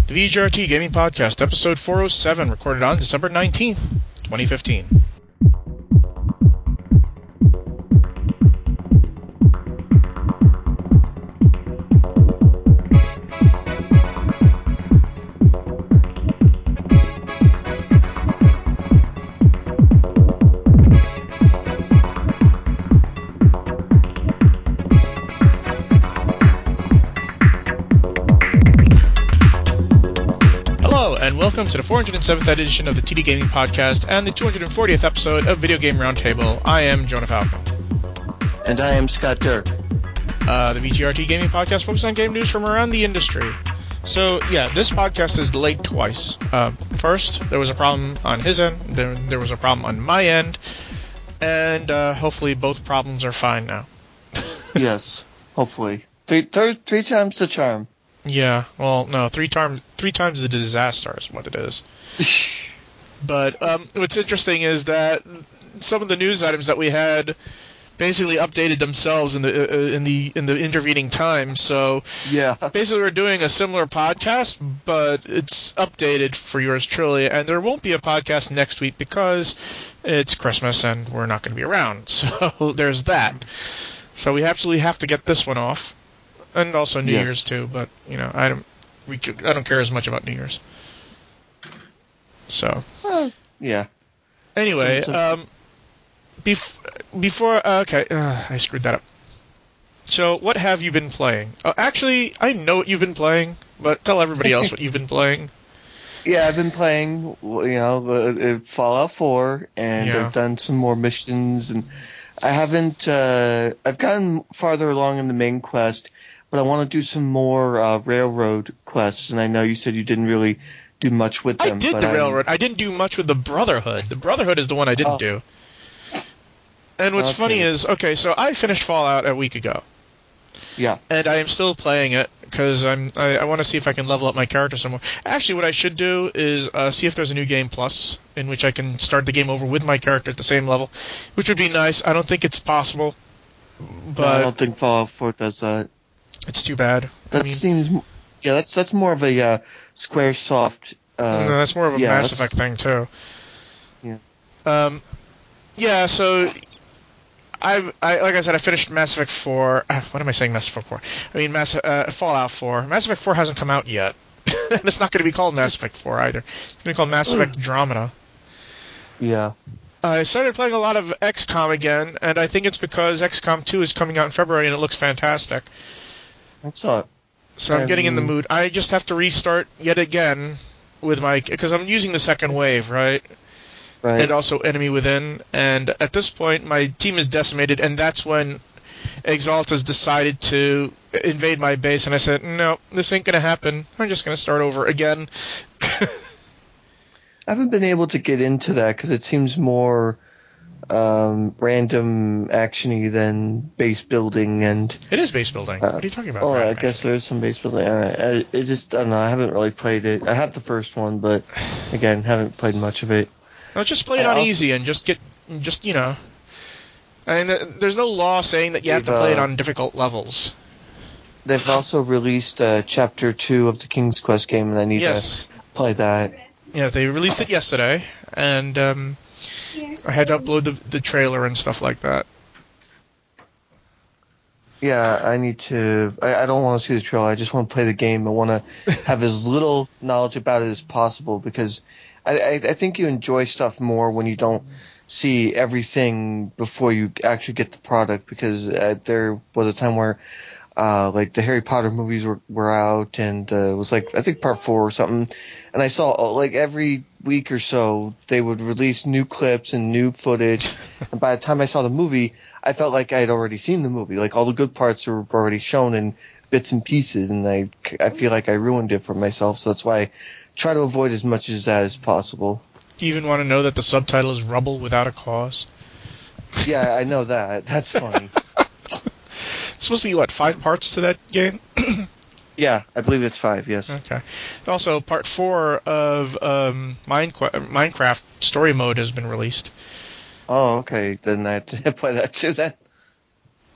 The VGRT Gaming Podcast, episode 407, recorded on December 19th, 2015. And welcome to the 407th edition of the TD Gaming Podcast and the 240th episode of Video Game Roundtable. I am Jonah Falcon. And I am Scott Dirk. The VGRT Gaming Podcast focuses on game news from around the industry. So, yeah, this podcast is delayed twice. First, there was a problem on his end, then there was a problem on my end, and hopefully both problems are fine now. Yes, hopefully. Three times the charm. Yeah, well, no, three times the disaster is what it is. But what's interesting is that some of the news items that we had basically updated themselves in the intervening time. So yeah, basically we're doing a similar podcast, but it's updated for yours truly, and there won't be a podcast next week because it's Christmas and we're not going to be around. So there's that. So we absolutely have to get this one off. And also New Year's too, but you know I don't care as much about New Year's. So yeah. Anyway, before I screwed that up. So what have you been playing? Actually, I know what you've been playing, but tell everybody else what you've been playing. Yeah, I've been playing, Fallout 4, and I've done some more missions, and I haven't. I've gotten farther along in the main quest. But I want to do some more railroad quests, and I know you said you didn't really do much with them. I did the railroad. I didn't do much with the Brotherhood. The Brotherhood is the one I didn't do. And what's funny is, so I finished Fallout a week ago. Yeah. And I am still playing it, because I want to see if I can level up my character some more. Actually, what I should do is see if there's a new game plus, in which I can start the game over with my character at the same level, which would be nice. I don't think it's possible. But no, I don't think Fallout 4 does that. It's too bad. Seems... Yeah, that's more of a Squaresoft... no, that's more of a Mass Effect thing, too. Yeah. So... like I said, I finished Mass Effect 4... what am I saying, Mass Effect 4? I mean, Fallout 4. Mass Effect 4 hasn't come out yet. And it's not going to be called Mass Effect 4, either. It's going to be called Mass Effect Andromeda. Yeah. I started playing a lot of XCOM again, and I think it's because XCOM 2 is coming out in February, and it looks fantastic. I saw it. So I'm getting in the mood. I just have to restart yet again with because I'm using the second wave, right? Right. And also Enemy Within. And at this point, my team is decimated, and that's when Exalt has decided to invade my base. And I said, no, this ain't going to happen. I'm just going to start over again. I haven't been able to get into that because it seems more random actiony than base building, and it is base building. What are you talking about? I guess there is some base building. I don't know. I haven't really played it. I had the first one, but again, haven't played much of it. No, just play it on easy and just you know. I mean, there's no law saying that you have to play it on difficult levels. They've also released Chapter 2 of the King's Quest game, and I need to play that. Yeah, they released it yesterday, and I had to upload the trailer and stuff like that. Yeah, I need to... I don't want to see the trailer, I just want to play the game. I want to have as little knowledge about it as possible, because I think you enjoy stuff more when you don't see everything before you actually get the product, because there was a time where the Harry Potter movies were out, and it was I think part 4 or something, and I saw every week or so they would release new clips and new footage, and by the time I saw the movie, I felt like I had already seen the movie. All the good parts were already shown in bits and pieces, and I feel like I ruined it for myself, so that's why I try to avoid as much of that as possible. Do you even want to know that the subtitle is Rubble Without a Cause? Yeah, I know that. That's funny. It's supposed to be, 5 parts to that game? Yeah, I believe it's 5, yes. Okay. Also, part 4 of Minecraft Story Mode has been released. Oh, okay. Then I have to play that too, then.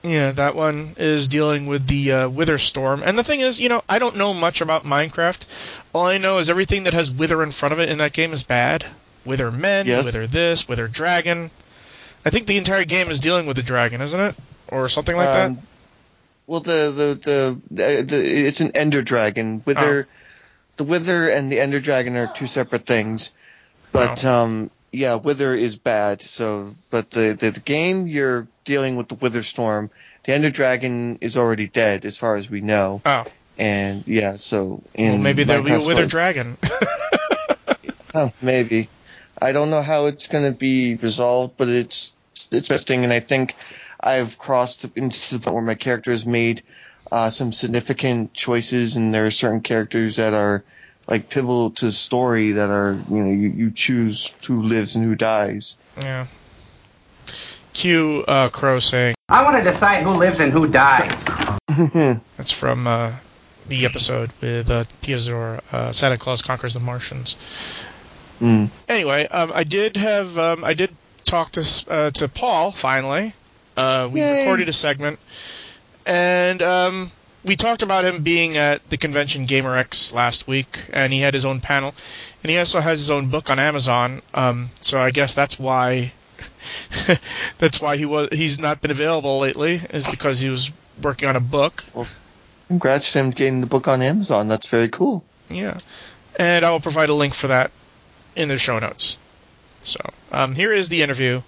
Yeah, that one is dealing with the Wither Storm. And the thing is, I don't know much about Minecraft. All I know is everything that has Wither in front of it in that game is bad. Wither Men, Yes. Wither this, Wither Dragon. I think the entire game is dealing with the dragon, isn't it? Or something like that? Well, it's an Ender Dragon. The Wither and the Ender Dragon are two separate things. But, yeah, Wither is bad. So, but the game, you're dealing with the Wither Storm. The Ender Dragon is already dead, as far as we know. Oh. And, yeah, so... Well, maybe there'll be a Wither Minecraft Dragon. Oh, maybe. I don't know how it's going to be resolved, but it's interesting, and I think I've crossed into the point where my character has made some significant choices, and there are certain characters that are like pivotal to the story that are, you choose who lives and who dies. Yeah. Cue Crow saying, I want to decide who lives and who dies. That's from the episode with Piazor, Santa Claus Conquers the Martians. Anyway, I did talk to Paul finally. We recorded a segment, and we talked about him being at the convention GamerX last week, and he had his own panel, and he also has his own book on Amazon. So I guess that's why he's not been available lately, is because he was working on a book. Well, congrats to him getting the book on Amazon. That's very cool. Yeah, and I will provide a link for that in the show notes. So here is the interview.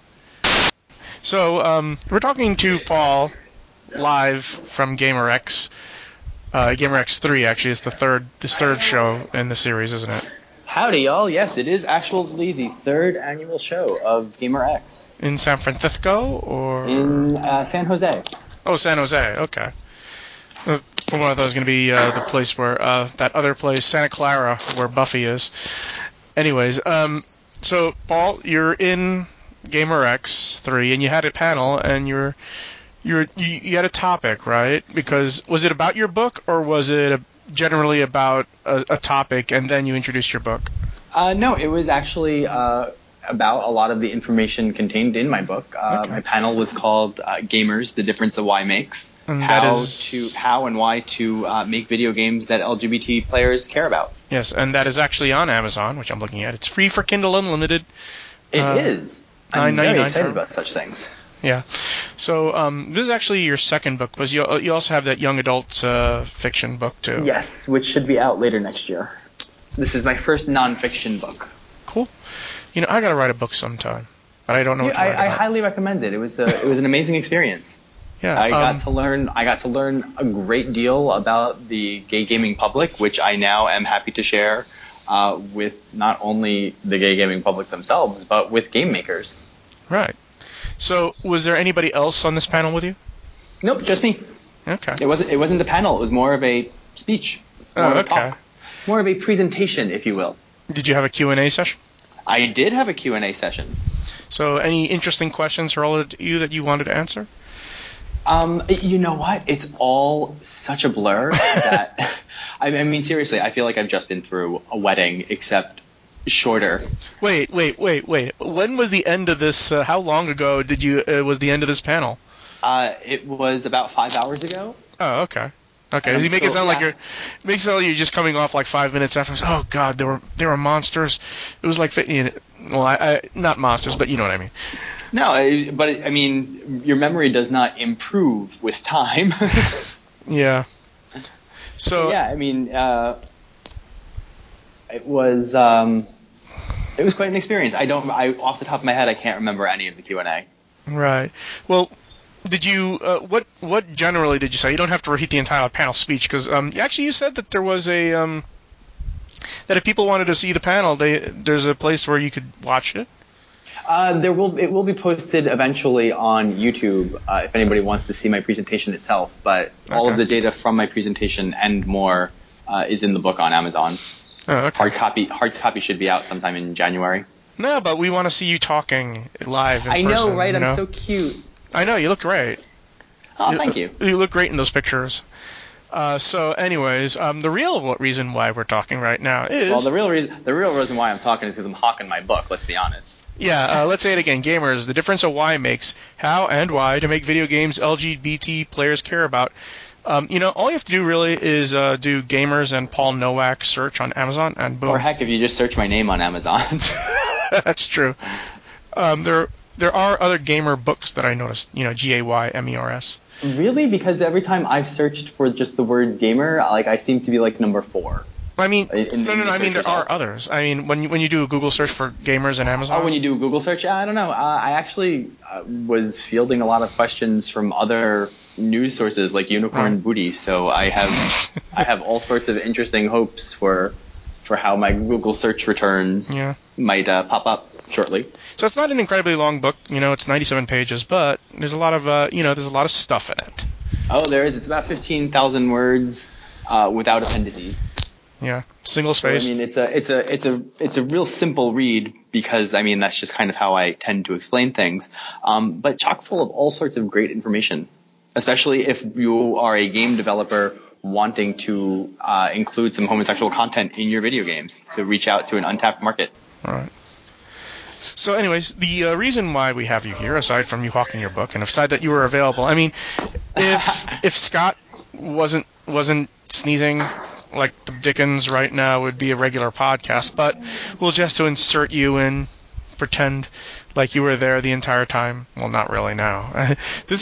So we're talking to Paul live from GamerX. GamerX 3 actually is this third show in the series, isn't it? Howdy, y'all. Yes, it is actually the third annual show of GamerX. In San Francisco or in San Jose? Oh, San Jose. Okay. One of those going to be the place where that other place, Santa Clara, where Buffy is. Anyways, so Paul, you're in GamerX 3, and you had a panel, and you had a topic, right? Because was it about your book, or was it generally about a topic, and then you introduced your book? No, it was actually about a lot of the information contained in my book. Okay. My panel was called "Gamers: The Difference a Y Makes." And how and why to make video games that LGBT players care about. Yes, and that is actually on Amazon, which I'm looking at. It's free for Kindle Unlimited. It is. I'm very $9.99 excited about such things. Yeah. So this is actually your second book, because you also have that young adult fiction book, too. Yes, which should be out later next year. This is my first nonfiction book. Cool. I got to write a book sometime, but I don't know what to write I about. highly recommend it. It was an amazing experience. Yeah. I got to learn a great deal about the gay gaming public, which I now am happy to share with not only the gay gaming public themselves, but with game makers. Right. So, was there anybody else on this panel with you? Nope, just me. Okay. It wasn't a panel. It was more of a speech. More of a talk. More of a presentation, if you will. Did you have a Q&A session? I did have a Q&A session. So, any interesting questions for all of you that you wanted to answer? You know what? It's all such a blur that I mean, seriously, I feel like I've just been through a wedding, except shorter. Wait. When was the end of this? How long ago was the end of this panel? It was about 5 hours ago. Oh, okay. Okay, you make it sound like you're just coming off like 5 minutes after. Oh God, there were monsters. It was like, well, I not monsters, but you know what I mean. No, but I mean, your memory does not improve with time. Yeah. So yeah, I mean, it was quite an experience. Off the top of my head, I can't remember any of the Q&A. Right. Well, did you what generally did you say? You don't have to repeat the entire panel speech, because actually you said that there was a that if people wanted to see the panel, there's a place where you could watch it. It will be posted eventually on YouTube if anybody wants to see my presentation itself. But all of the data from my presentation and more is in the book on Amazon. Oh, okay. Hard copy should be out sometime in January. No, but we want to see you talking live in person. I know, right? I'm so cute. I know, you look great. Oh, thank you. You look great in those pictures. So, anyways, the real reason why we're talking right now is... Well, the real reason why I'm talking is because I'm hawking my book, let's be honest. Yeah, let's say it again. Gamers, the difference a Y makes. How and why to make video games LGBT players care about. All you have to do really is do Gamers and Paul Nowak search on Amazon, and boom. Or heck, if you just search my name on Amazon. That's true. There are other gamer books that I noticed. GAYMERS. Really? Because every time I've searched for just the word gamer, I seem to be number 4. I mean, in the no. I mean, search there are results. others. I mean, when you do a Google search for Gamers and Amazon. Oh, when you do a Google search? I don't know. I actually was fielding a lot of questions from other news sources like Unicorn Booty, so I have all sorts of interesting hopes for how my Google search returns might pop up shortly. So it's not an incredibly long book. It's 97 pages, but there's a lot of there's a lot of stuff in it. Oh, there is. It's about 15,000 words without appendices. Yeah, single space. So, I mean, it's a real simple read because that's just kind of how I tend to explain things. But chock full of all sorts of great information, especially if you are a game developer wanting to include some homosexual content in your video games to reach out to an untapped market. All right. So, anyways, the reason why we have you here, aside from you hawking your book, and aside that you were available, I mean, if Scott wasn't sneezing like the Dickens right now, it would be a regular podcast. But we'll just to insert you in, pretend like you were there the entire time. Well, not really now. I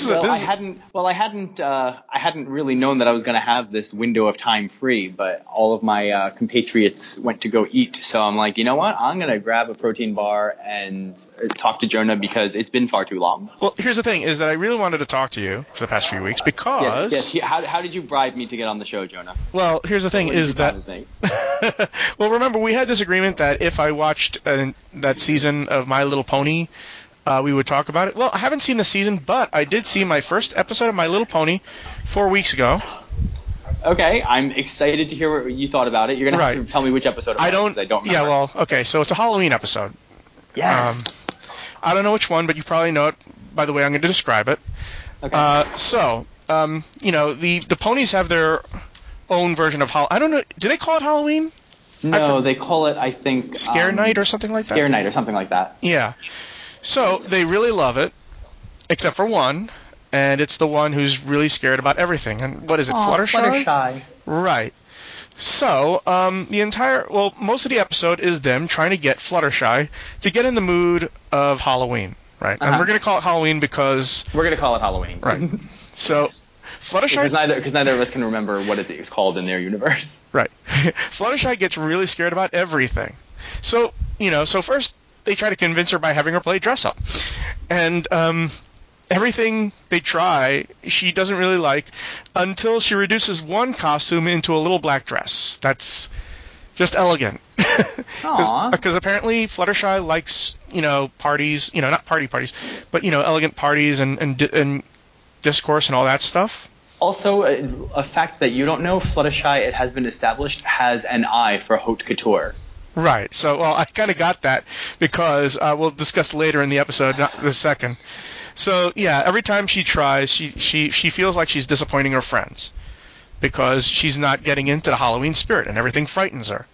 hadn't really known that I was going to have this window of time free, but all of my compatriots went to go eat. So I'm like, you know what? I'm going to grab a protein bar and talk to Jonah because it's been far too long. Well, here's the thing, is that I really wanted to talk to you for the past few weeks because... Yes. How did you bribe me to get on the show, Jonah? Well, here's the thing, is that... Well, remember, we had this agreement that if I watched that season of My Little Pony, we would talk about it. Well, I haven't seen the season, but I did see my first episode of My Little Pony 4 weeks ago. Okay, I'm excited to hear what you thought about it. You're going to have to tell me which episode it was, because I don't remember. Yeah, well, okay, so it's a Halloween episode. Yes. I don't know which one, but you probably know it by the way I'm going to describe it. Okay. The ponies have their own version of Halloween. I don't know, do they call it Halloween? No, they call it, I think... Scare Night or something like that? Scare Night or something like that. Yeah. So, they really love it, except for one, and it's the one who's really scared about everything. And what is it, Fluttershy? Fluttershy. Right. So, most of the episode is them trying to get Fluttershy to get in the mood of Halloween, right? And we're going to call it Halloween because... We're going to call it Halloween. Right. So, Fluttershy... Because neither of us can remember what it is called in their universe. Right. Fluttershy gets really scared about everything. So, first they try to convince her by having her play dress up. And everything they try, she doesn't really like until she reduces one costume into a little black dress. That's just elegant. Because apparently Fluttershy likes, parties, not parties, but, elegant parties and discourse and all that stuff. Also, a fact that you don't know, Fluttershy, it has been established, has an eye for haute couture. Right. So, well, I kind of got that because we'll discuss later in the episode, not this second. So, yeah, every time she tries, she feels like she's disappointing her friends because she's not getting into the Halloween spirit and everything frightens her.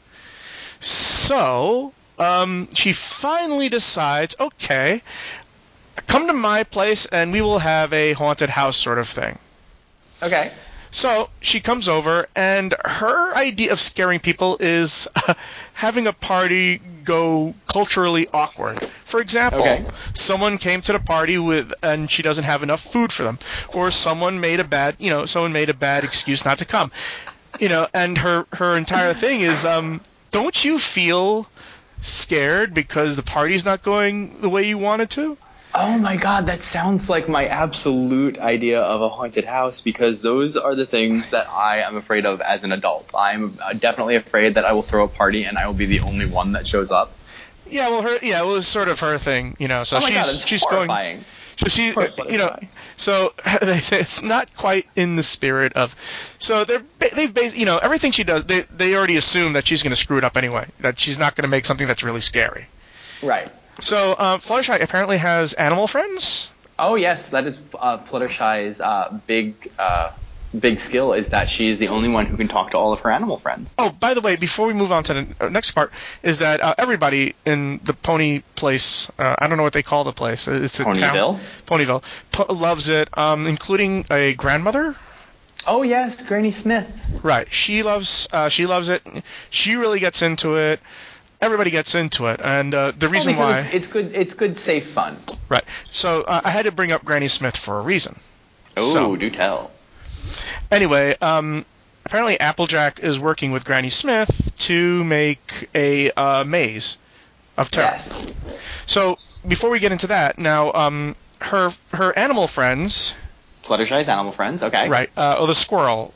So, she finally decides, okay, come to my place and we will have a haunted house sort of thing. Okay. So she comes over, and her idea of scaring people is having a party go culturally awkward. For example, someone came to the party and she doesn't have enough food for them, or someone made a bad excuse not to come. And her entire thing is, don't you feel scared because the party's not going the way you want it to? Oh my god, that sounds like my absolute idea of a haunted house, because those are the things that I am afraid of as an adult. I'm definitely afraid that I will throw a party and I will be the only one that shows up. Yeah, well, it was sort of her thing, So she's horrifying. Going. So she, so they say it's not quite in the spirit of. So they've based, everything she does. They already assume that she's going to screw it up anyway. That she's not going to make something that's really scary. Right. So, Fluttershy apparently has animal friends? Oh, yes, that is Fluttershy's big big skill is that she's the only one who can talk to all of her animal friends. Oh, by the way, before we move on to the next part, is that everybody in the pony place, I don't know what they call the place. It's a Ponyville? town. Ponyville. Loves it, including a grandmother. Oh, yes, Granny Smith. Right. She loves it. She really gets into it. Everybody gets into it. And the reason why... It's good, safe fun. Right. So I had to bring up Granny Smith for a reason. Oh, do tell. Anyway, apparently Applejack is working with Granny Smith to make a maze of terror. Yes. So before we get into that, now her animal friends, Fluttershy's animal friends, okay. right? The squirrel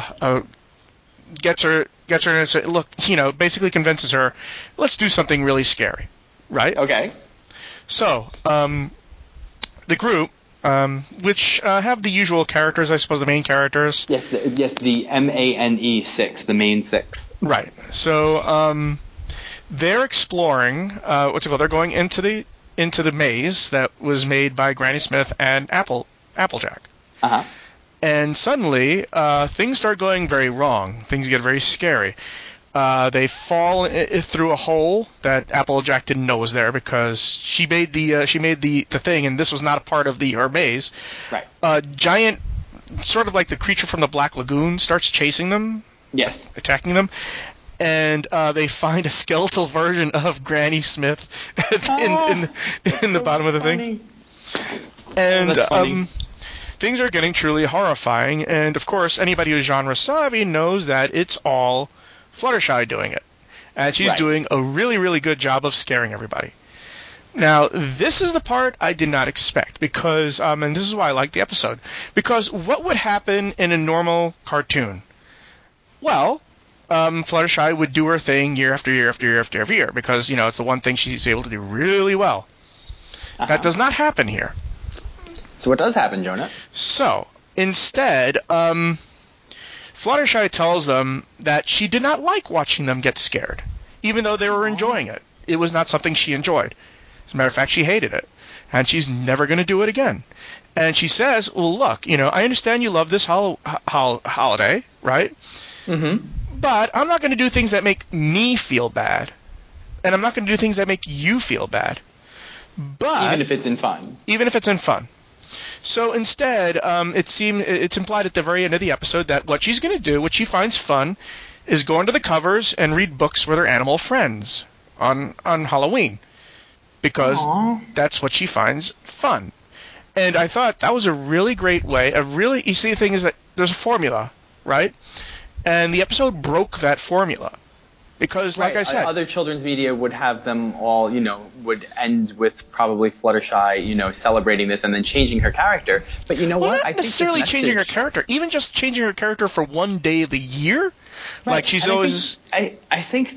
gets her and says, look, basically convinces her, let's do something really scary, right? Okay. So the group. Which have the usual characters, I suppose, the main characters. Yes, the MANE 6, the main 6. Right. So they're exploring. What's it called? They're going into the maze that was made by Granny Smith and Applejack. Uh-huh. And suddenly, things start going very wrong. Things get very scary. They fall through a hole that Applejack didn't know was there because she made the thing, and this was not a part of her maze. Right. Giant, sort of like the creature from the Black Lagoon, starts chasing them. Yes. Attacking them. And they find a skeletal version of Granny Smith in the bottom of the thing. And that's funny. Things are getting truly horrifying. And of course, anybody who's genre savvy knows that it's all Fluttershy doing it. And she's doing a really, really good job of scaring everybody. Now, this is the part I did not expect because, and this is why I like the episode, because what would happen in a normal cartoon? Well, Fluttershy would do her thing year after year after year after every year because, it's the one thing she's able to do really well. Uh-huh. That does not happen here. So what does happen, Jonah? So, instead, Fluttershy tells them that she did not like watching them get scared, even though they were enjoying it. It was not something she enjoyed. As a matter of fact, she hated it, and she's never going to do it again. And she says, well, look, I understand you love this holiday, right? Mm-hmm. But I'm not going to do things that make me feel bad, and I'm not going to do things that make you feel bad. But even if it's in fun. Even if it's in fun. So instead, it's implied at the very end of the episode that what she's going to do, what she finds fun, is go into the covers and read books with her animal friends on Halloween. Because that's what she finds fun. And I thought that was a really great way, you see, the thing is that there's a formula, right? And the episode broke that formula. Because, like I said... Other children's media would have them all, would end with probably Fluttershy, celebrating this and then changing her character. But you know what? Not necessarily changing her character. Even just changing her character for one day of the year. Right. Like, she's always... I think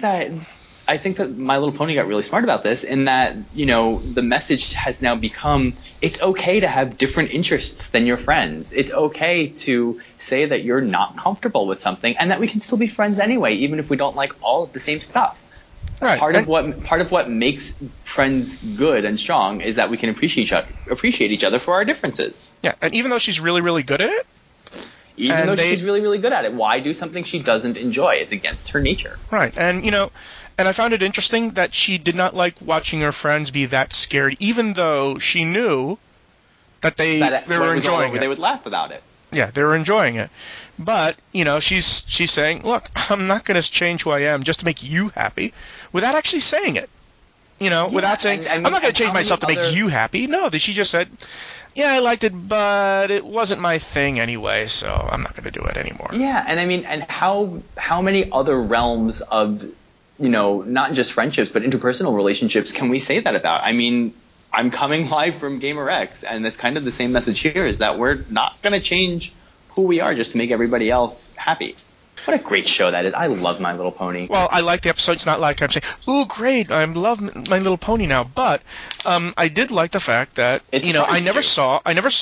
that My Little Pony got really smart about this in that, the message has now become it's okay to have different interests than your friends. It's okay to say that you're not comfortable with something and that we can still be friends anyway, even if we don't like all of the same stuff. Right. Part of what makes friends good and strong is that we can appreciate each other for our differences. Yeah, and even though she's really, really good at it, she's really, really good at it, why do something she doesn't enjoy? It's against her nature. Right, and and I found it interesting that she did not like watching her friends be that scared, even though she knew that they were enjoying it. They would laugh about it. Yeah, they were enjoying it. But, she's saying, look, I'm not going to change who I am just to make you happy, without actually saying it. Without saying, I'm not going to change myself to make you happy. No, she just said, yeah, I liked it, but it wasn't my thing anyway, so I'm not going to do it anymore. Yeah, and how many other realms of, not just friendships, but interpersonal relationships can we say that about? I mean, I'm coming live from Gamer X, and it's kind of the same message here, is that we're not going to change who we are just to make everybody else happy. What a great show that is. I love My Little Pony. Well, I like the episode. It's not like I'm saying, ooh, great, I love My Little Pony now. But I did like the fact that, I never saw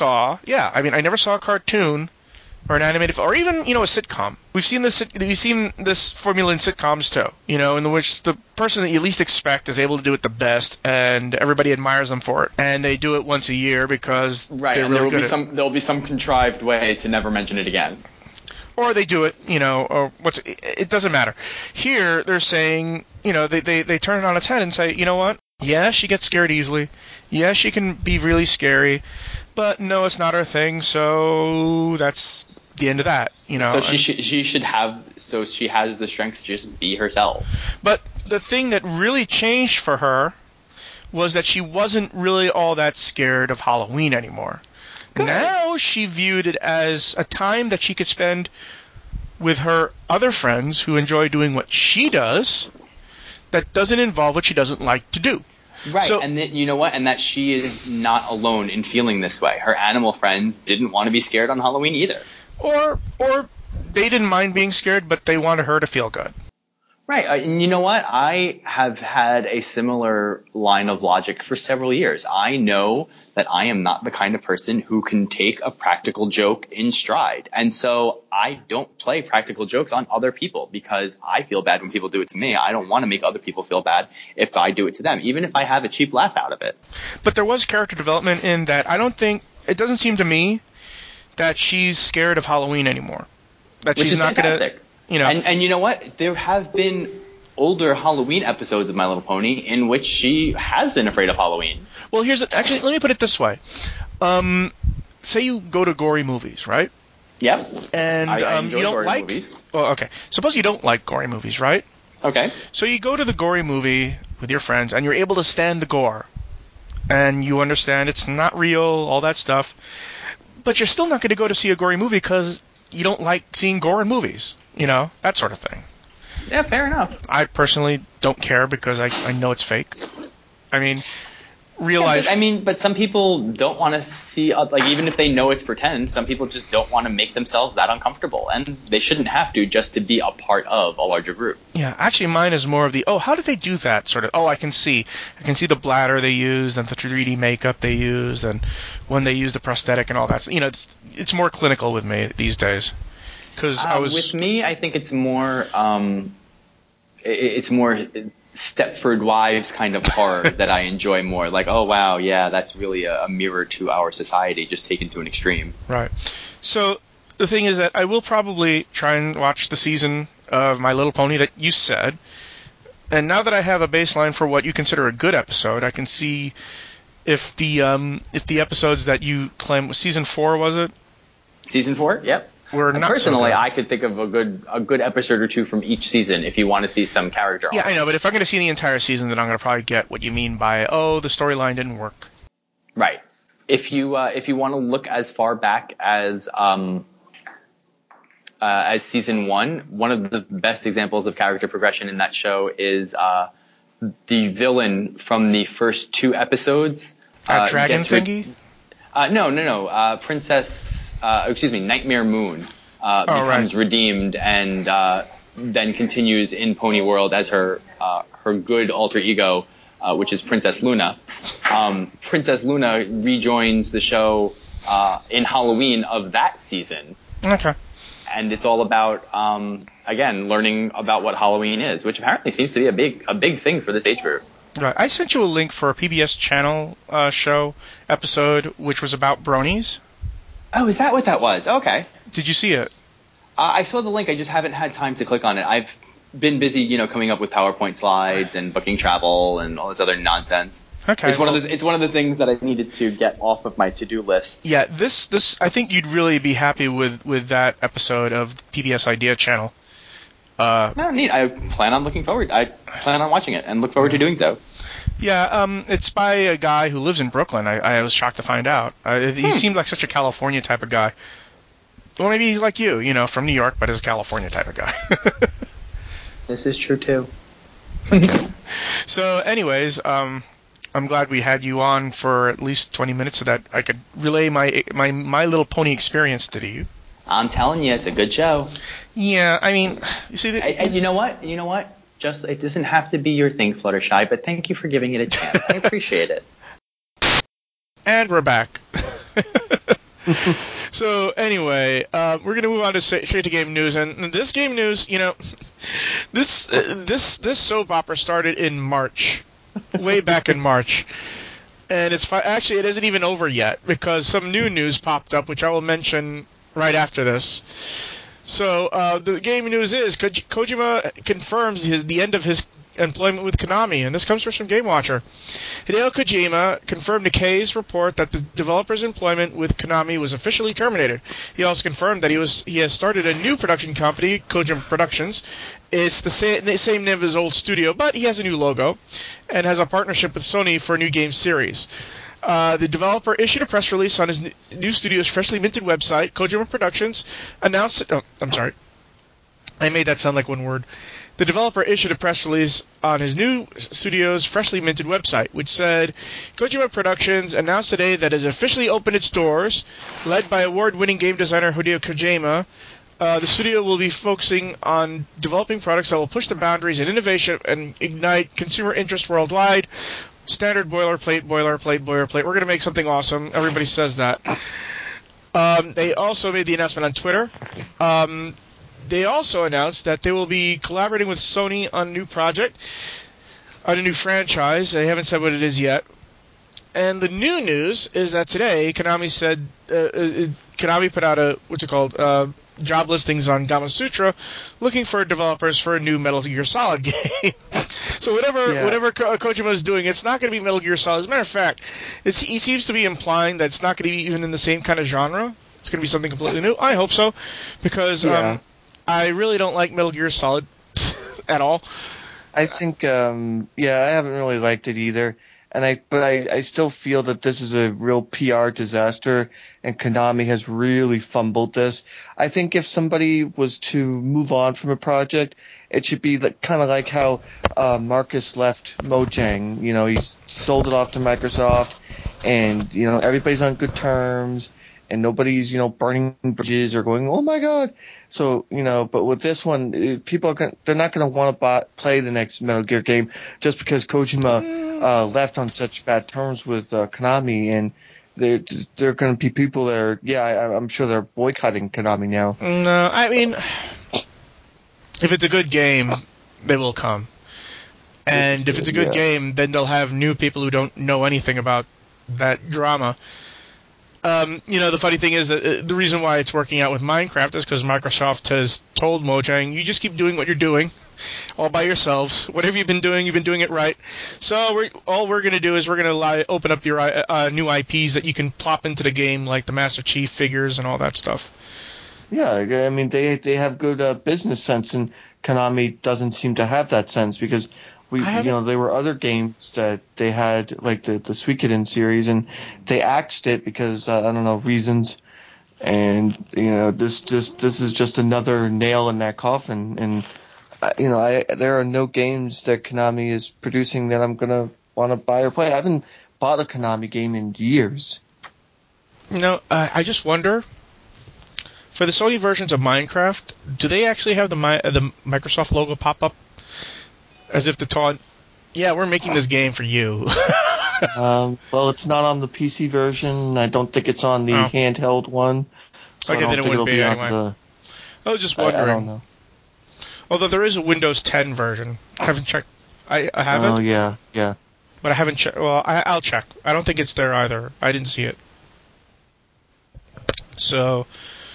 a cartoon or an animated, or even, a sitcom. We've seen this formula in sitcoms too, in which the person that you least expect is able to do it the best, and everybody admires them for it. And they do it once a year because they're really good at it. There'll be some contrived way to never mention it again. or they do it, or it doesn't matter. Here, they're saying, they turn it on its head and say, you know what? Yeah, she gets scared easily. Yeah, she can be really scary. But no, it's not her thing, so that's the end of that, So she has the strength to just be herself. But the thing that really changed for her was that she wasn't really all that scared of Halloween anymore. Good. Now she viewed it as a time that she could spend with her other friends who enjoy doing what she does that doesn't involve what she doesn't like to do. Right, and you know what? And that she is not alone in feeling this way. Her animal friends didn't want to be scared on Halloween either. Or they didn't mind being scared, but they wanted her to feel good. Right, and you know what? I have had a similar line of logic for several years. I know that I am not the kind of person who can take a practical joke in stride. And so I don't play practical jokes on other people because I feel bad when people do it to me. I don't want to make other people feel bad if I do it to them, even if I have a cheap laugh out of it. But there was character development in that. It doesn't seem to me that she's scared of Halloween anymore. That Which she's is not going to... And you know what? There have been older Halloween episodes of My Little Pony in which she has been afraid of Halloween. Well, actually, let me put it this way. Say you go to gory movies, right? Yep. And I enjoy you don't gory like movies. Well, okay. Suppose you don't like gory movies, right? Okay. So you go to the gory movie with your friends, and you're able to stand the gore, and you understand it's not real, all that stuff. But you're still not going to go to see a gory movie because you don't like seeing gore in movies. That sort of thing. Yeah, fair enough. I personally don't care because I know it's fake. I mean, real life... But some people don't want to see, even if they know it's pretend, some people just don't want to make themselves that uncomfortable. And they shouldn't have to just to be a part of a larger group. Yeah, actually mine is more of the, how did they do that sort of... I can see the bladder they used and the 3D makeup they used and when they used the prosthetic and all that. It's more clinical with me these days. With me, I think it's more Stepford Wives kind of horror that I enjoy more. Like, oh wow, yeah, that's really a mirror to our society, just taken to an extreme. Right. So the thing is that I will probably try and watch the season of My Little Pony that you said. And now that I have a baseline for what you consider a good episode, I can see if the episodes that you claim was season 4, was it? Season 4, yep. Personally, I could think of a good episode or two from each season if you want to see some character arc. Yeah, I know, but if I'm going to see the entire season, then I'm going to probably get what you mean by, the storyline didn't work. Right. If you want to look as far back as season 1, one of the best examples of character progression in that show is the villain from the first 2 episodes. Dragon thingy? No. Nightmare Moon becomes redeemed and then continues in Pony World as her good alter ego, which is Princess Luna. Princess Luna rejoins the show in Halloween of that season. Okay. And it's all about, again, learning about what Halloween is, which apparently seems to be a big thing for this age group. Right. I sent you a link for a PBS channel show episode, which was about bronies. Oh, is that what that was? Okay. Did you see it? I saw the link. I just haven't had time to click on it. I've been busy, coming up with PowerPoint slides and booking travel and all this other nonsense. Okay. It's one of the things that I needed to get off of my to-do list. Yeah, this I think you'd really be happy with that episode of PBS Idea Channel. No, neat. I plan on watching it and look forward to doing so. Yeah, it's by a guy who lives in Brooklyn. I was shocked to find out. He seemed like such a California type of guy. Well, maybe he's like you, from New York, but is a California type of guy. This is true, too. So, anyways, I'm glad we had you on for at least 20 minutes so that I could relay my Little Pony experience to you. I'm telling you, it's a good show. Yeah, I mean, you see... And you know what? Just it doesn't have to be your thing, Fluttershy, but thank you for giving it a chance. I appreciate it. And we're back. So anyway, we're going to move on to straight to game news, and this game news, this soap opera started in March, way back in March, and actually it isn't even over yet because some new news popped up, which I will mention right after this. So the game news is Kojima confirms the end of his employment with Konami, and this comes from Game Watcher. Hideo Kojima confirmed to K's report that the developer's employment with Konami was officially terminated. He also confirmed that he has started a new production company, Kojima Productions. It's the same name of his old studio, but he has a new logo and has a partnership with Sony for a new game series. The developer issued a press release on his new studio's freshly minted website. Kojima Productions announced... Oh, I'm sorry. I made that sound like one word. The developer issued a press release on his new studio's freshly minted website, which said, Kojima Productions announced today that it has officially opened its doors. Led by award-winning game designer Hideo Kojima, the studio will be focusing on developing products that will push the boundaries in innovation and ignite consumer interest worldwide. Standard boilerplate. We're going to make something awesome. Everybody says that. They also made the announcement on Twitter. They also announced that they will be collaborating with Sony on a new project, on a new franchise. They haven't said what it is yet. And the new news is that today, Konami said, Konami put out job listings on Gamasutra looking for developers for a new Metal Gear Solid game. So whatever Kojima is doing, it's not going to be Metal Gear Solid. As a matter of fact, he seems to be implying that it's not going to be even in the same kind of genre. It's going to be something completely new. I hope so, because I really don't like Metal Gear Solid at all. I think, I haven't really liked it either. But I still feel that this is a real PR disaster, and Konami has really fumbled this. I think if somebody was to move on from a project, it should be kind of like how Marcus left Mojang. You know, he sold it off to Microsoft, and everybody's on good terms, and nobody's burning bridges or going, oh my god. So but with this one, people they're not going to want to play the next Metal Gear game just because Kojima left on such bad terms with Konami, and there are going to be people that are I'm sure they're boycotting Konami now. No, I mean, if it's a good game, they will come. And if it's a good game, then they'll have new people who don't know anything about that drama. The funny thing is that the reason why it's working out with Minecraft is because Microsoft has told Mojang, you just keep doing what you're doing, all by yourselves. Whatever you've been doing it right. So all we're going to do is we're going to open up your new IPs that you can plop into the game, like the Master Chief figures and all that stuff. Yeah, I mean, they have good business sense, and Konami doesn't seem to have that sense because there were other games that they had, like the Suikoden series, and they axed it because I don't know reasons. And this is just another nail in that coffin. And there are no games that Konami is producing that I'm gonna want to buy or play. I haven't bought a Konami game in years. I just wonder. For the Sony versions of Minecraft, do they actually have the Microsoft logo pop up as if to taunt? Yeah, we're making this game for you. Well, it's not on the PC version. I don't think it's on the handheld one. So okay, I don't then it think wouldn't it'll be anyway. on the. I was just wondering. I don't know. Although there is a Windows 10 version. I haven't checked. I haven't. Oh yeah. But I haven't checked. Well, I'll check. I don't think it's there either. I didn't see it. So.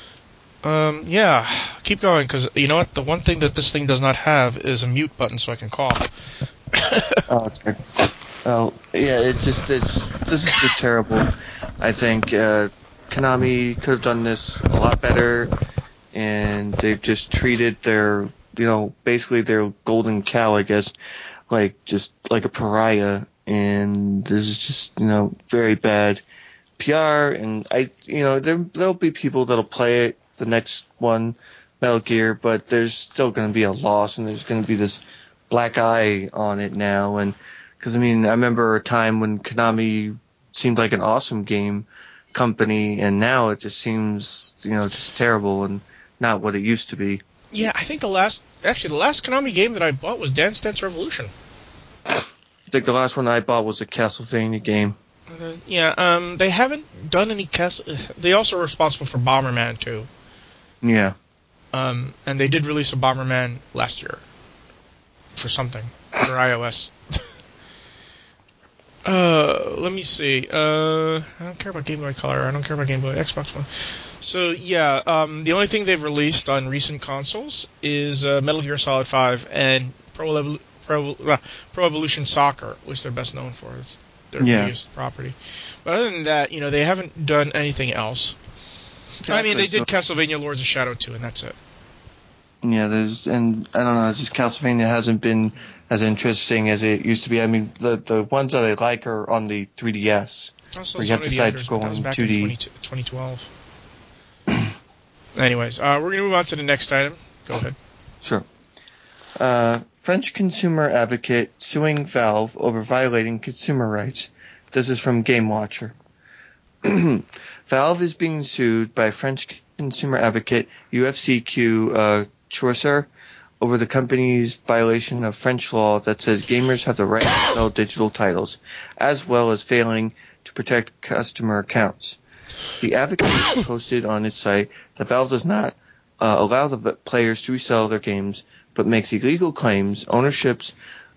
Keep going, because you know what? The one thing that this thing does not have is a mute button so I can cough. Okay. Oh, yeah, this is just terrible. I think Konami could have done this a lot better, and they've just treated their, basically their golden cow, I guess, like a pariah, and this is just, very bad PR, and there'll be people that'll play it, the next one, Metal Gear, but there's still going to be a loss, and there's going to be this black eye on it now. And because I remember a time when Konami seemed like an awesome game company, and now it just seems just terrible and not what it used to be. Yeah, I think the last Konami game that I bought was Dance Dance Revolution. I think the last one I bought was a Castlevania game. They haven't done any They also are responsible for Bomberman too. Yeah. And they did release a Bomberman last year for something for iOS. Let me see. I don't care about Game Boy Color. I don't care about Game Boy Xbox One. So yeah, the only thing they've released on recent consoles is Metal Gear Solid 5 and Pro Evolution Soccer, which they're best known for. It's their biggest property. But other than that, they haven't done anything else. I mean, they did Castlevania Lords of Shadow 2, and that's it. Yeah, and I don't know, just Castlevania hasn't been as interesting as it used to be. I mean, the ones that I like are on the 3DS. Also, where you have to decide to go that was on back 2D. in 2012. Anyways, we're going to move on to the next item. Go ahead. Sure. French consumer advocate suing Valve over violating consumer rights. This is from Game Watcher. Valve is being sued by French consumer advocate UFCQ Chaucer over the company's violation of French law that says gamers have the right to sell digital titles, as well as failing to protect customer accounts. The advocate posted on its site that Valve does not allow the players to resell their games, but makes illegal claims ownerships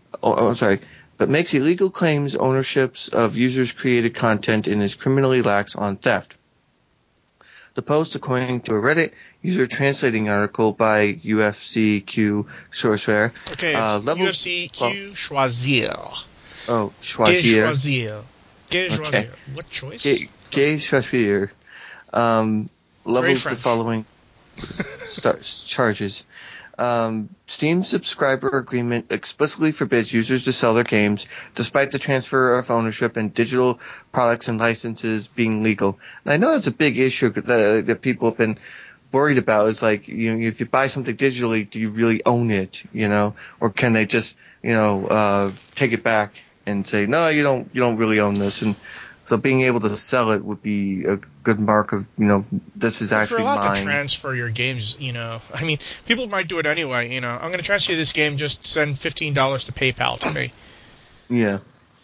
of users' created content and is criminally lax on theft. The post, according to a Reddit user translating article by UFCQ Sourceware. Okay, it's UFCQ Choisir. Oh, Choisir. Gay Choisir. Okay. What choice? Gay Choisir. Levels the following charges. Steam subscriber agreement explicitly forbids users to sell their games, despite the transfer of ownership and digital products and licenses being legal. And I know that's a big issue that people have been worried about. Is like, if you buy something digitally, do you really own it? Or can they just, take it back and say, no, you don't really own this. And so being able to sell it would be a good mark of, this is actually mine. For a lot to transfer your games, I mean, people might do it anyway, I'm going to transfer you this game, just send $15 to PayPal to me. Yeah.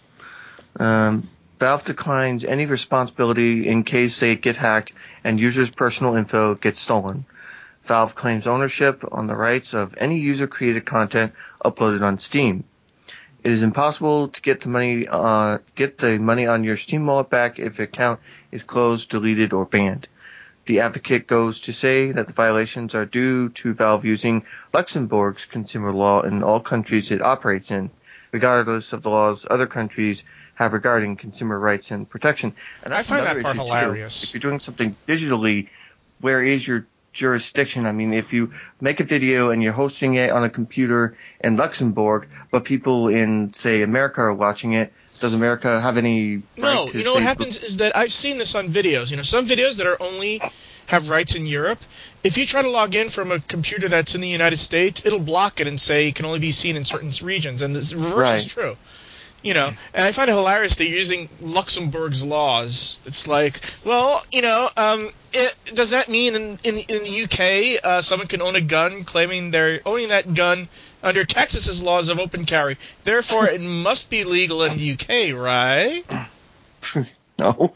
Valve declines any responsibility in case they get hacked and users' personal info gets stolen. Valve claims ownership on the rights of any user-created content uploaded on Steam. It is impossible to get the money on your Steam wallet back if the account is closed, deleted, or banned. The advocate goes to say that the violations are due to Valve using Luxembourg's consumer law in all countries it operates in, regardless of the laws other countries have regarding consumer rights and protection. And I find that part hilarious. If you're doing something digitally, where is your jurisdiction? I mean, if you make a video and you're hosting it on a computer in Luxembourg, but people in, say, America are watching it, does America have any right to what happens is that I've seen this on videos. Some videos that are only have rights in Europe, if you try to log in from a computer that's in the United States, it'll block it and say it can only be seen in certain regions, and the reverse is true. And I find it hilarious they're using Luxembourg's laws. It's like, well, does that mean in the UK someone can own a gun claiming they're owning that gun under Texas's laws of open carry? Therefore, it must be legal in the UK, right? No.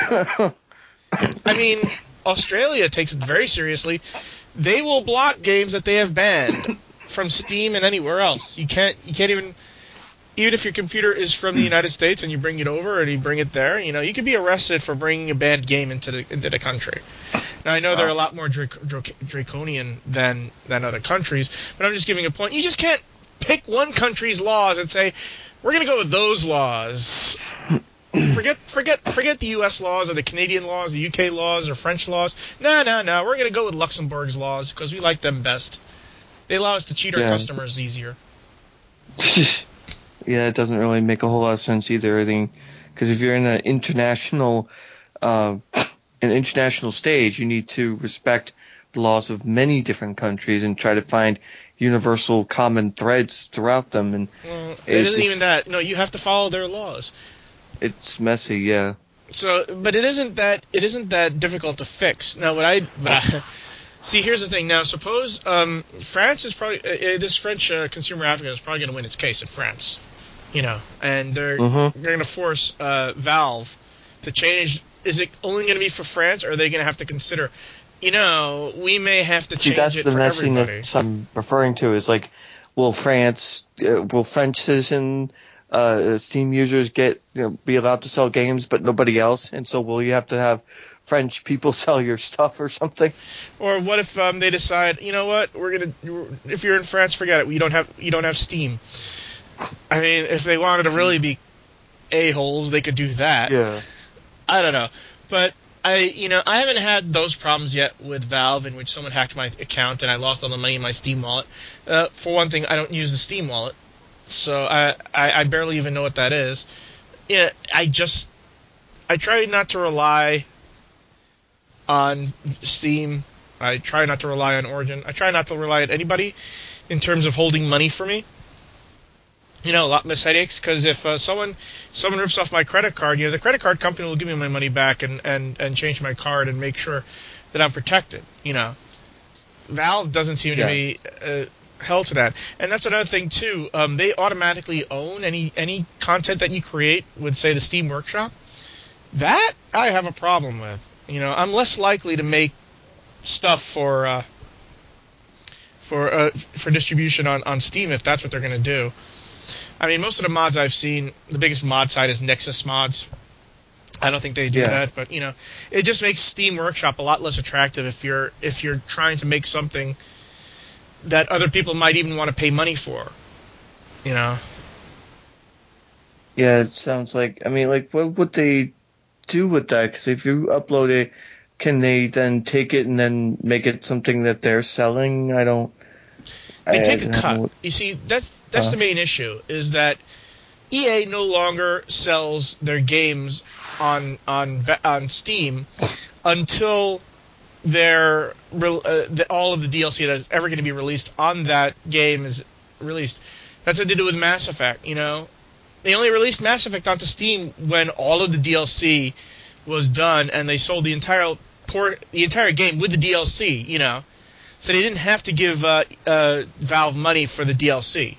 I mean, Australia takes it very seriously. They will block games that they have banned from Steam and anywhere else. You can't even if your computer is from the United States and you bring it over and you bring it there, you could be arrested for bringing a banned game into the country. Now, I know they're a lot more draconian than other countries, but I'm just giving a point. You just can't pick one country's laws and say, we're going to go with those laws. Forget the U.S. laws or the Canadian laws, the U.K. laws or French laws. No. We're going to go with Luxembourg's laws because we like them best. They allow us to cheat our customers easier. Yeah, it doesn't really make a whole lot of sense either. I think because if you're in an international stage, you need to respect the laws of many different countries and try to find universal common threads throughout them. And it isn't even that. No, you have to follow their laws. It's messy, yeah. So, but it isn't that difficult to fix. Now, see, here's the thing. Now, suppose France is probably this French consumer advocate is probably going to win its case in France, and they're going to force Valve to change. Is it only going to be for France, or are they going to have to consider? We may have to change it for everybody. See, that's the messiness I'm referring to. Is like, will French citizen Steam users be allowed to sell games, but nobody else? And so will you have to have French people sell your stuff or something? Or what if they decide, you know what, if you're in France, forget it. You don't have Steam. I mean, if they wanted to really be a-holes, they could do that. Yeah. I don't know, but I haven't had those problems yet with Valve, in which someone hacked my account and I lost all the money in my Steam wallet. For one thing, I don't use the Steam wallet, so I barely even know what that is. Yeah, I try not to rely on Steam. I try not to rely on Origin. I try not to rely on anybody in terms of holding money for me. A lot less headaches, because if someone rips off my credit card, the credit card company will give me my money back and change my card and make sure that I'm protected. Valve doesn't seem to be held to that. And that's another thing, too. They automatically own any content that you create with, say, the Steam Workshop. That I have a problem with. I'm less likely to make stuff for distribution on Steam if that's what they're going to do. I mean, most of the mods I've seen, the biggest mod site is Nexus Mods. I don't think they do that, but it just makes Steam Workshop a lot less attractive if you're trying to make something that other people might even want to pay money for. Yeah, it sounds like. I mean, like, what would they do with that? Because if you upload it, can they then take it and then make it something that they're selling? They take a cut. You see, that's the main issue, is that EA no longer sells their games on Steam until all of the DLC that's ever going to be released on that game is released. That's what they did with Mass Effect. They only released Mass Effect onto Steam when all of the DLC was done, and they sold the entire game with the DLC. So they didn't have to give Valve money for the DLC.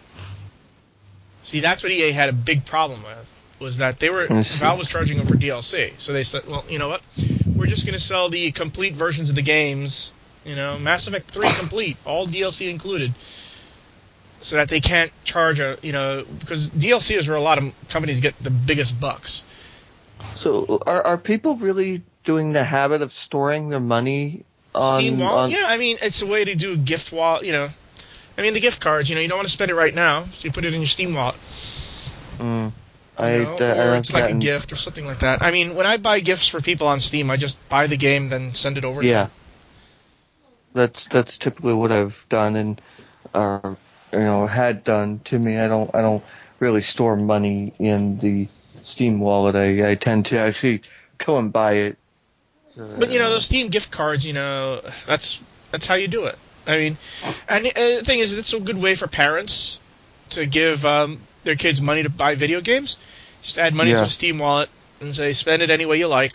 See, that's what EA had a big problem with, was that Valve was charging them for DLC. So they said, well, you know what? We're just going to sell the complete versions of the games, Mass Effect 3 complete, all DLC included, so that they can't charge because DLC is where a lot of companies get the biggest bucks. So are people really doing the habit of storing their money on Steam Wallet? Yeah, I mean, it's a way to do a gift wallet, I mean, the gift cards, you don't want to spend it right now, so you put it in your Steam wallet. Or it's like a gift or something like that. I mean, when I buy gifts for people on Steam, I just buy the game, then send it over to them. That's typically what I've done and had done to me. I don't really store money in the Steam wallet. I tend to actually go and buy it. But those Steam gift cards, that's how you do it. I mean, and the thing is, it's a good way for parents to give their kids money to buy video games. Just add money to a Steam wallet and say, spend it any way you like.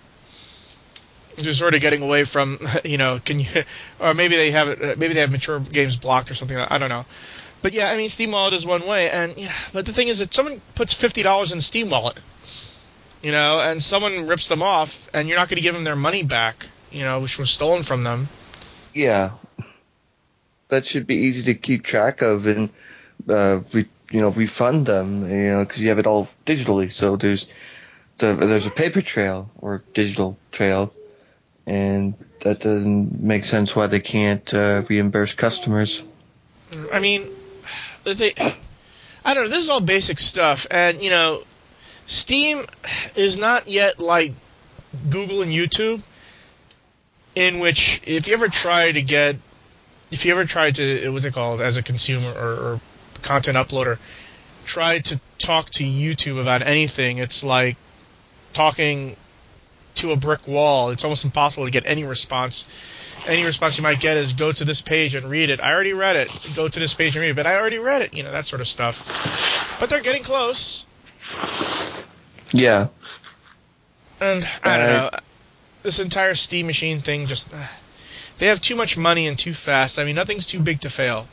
Just sort of getting away from, can you, or maybe they have mature games blocked or something. I don't know. But yeah, I mean, Steam Wallet is one way, but the thing is that someone puts $50 in the Steam Wallet, and someone rips them off, and you're not going to give them their money back, which was stolen from them. Yeah. That should be easy to keep track of and, refund them, because you have it all digitally. So there's a paper trail or digital trail, and that doesn't make sense why they can't reimburse customers. I mean, I don't know. This is all basic stuff, and Steam is not yet like Google and YouTube, in which if you ever try to what's it called, as a consumer or content uploader, try to talk to YouTube about anything, it's like talking to a brick wall. It's almost impossible to get any response. Any response you might get is, go to this page and read it. I already read it. Go to this page and read it. But I already read it. That sort of stuff. But they're getting close. Yeah. And I don't know. This entire Steam Machine thing just... they have too much money and too fast. I mean, nothing's too big to fail.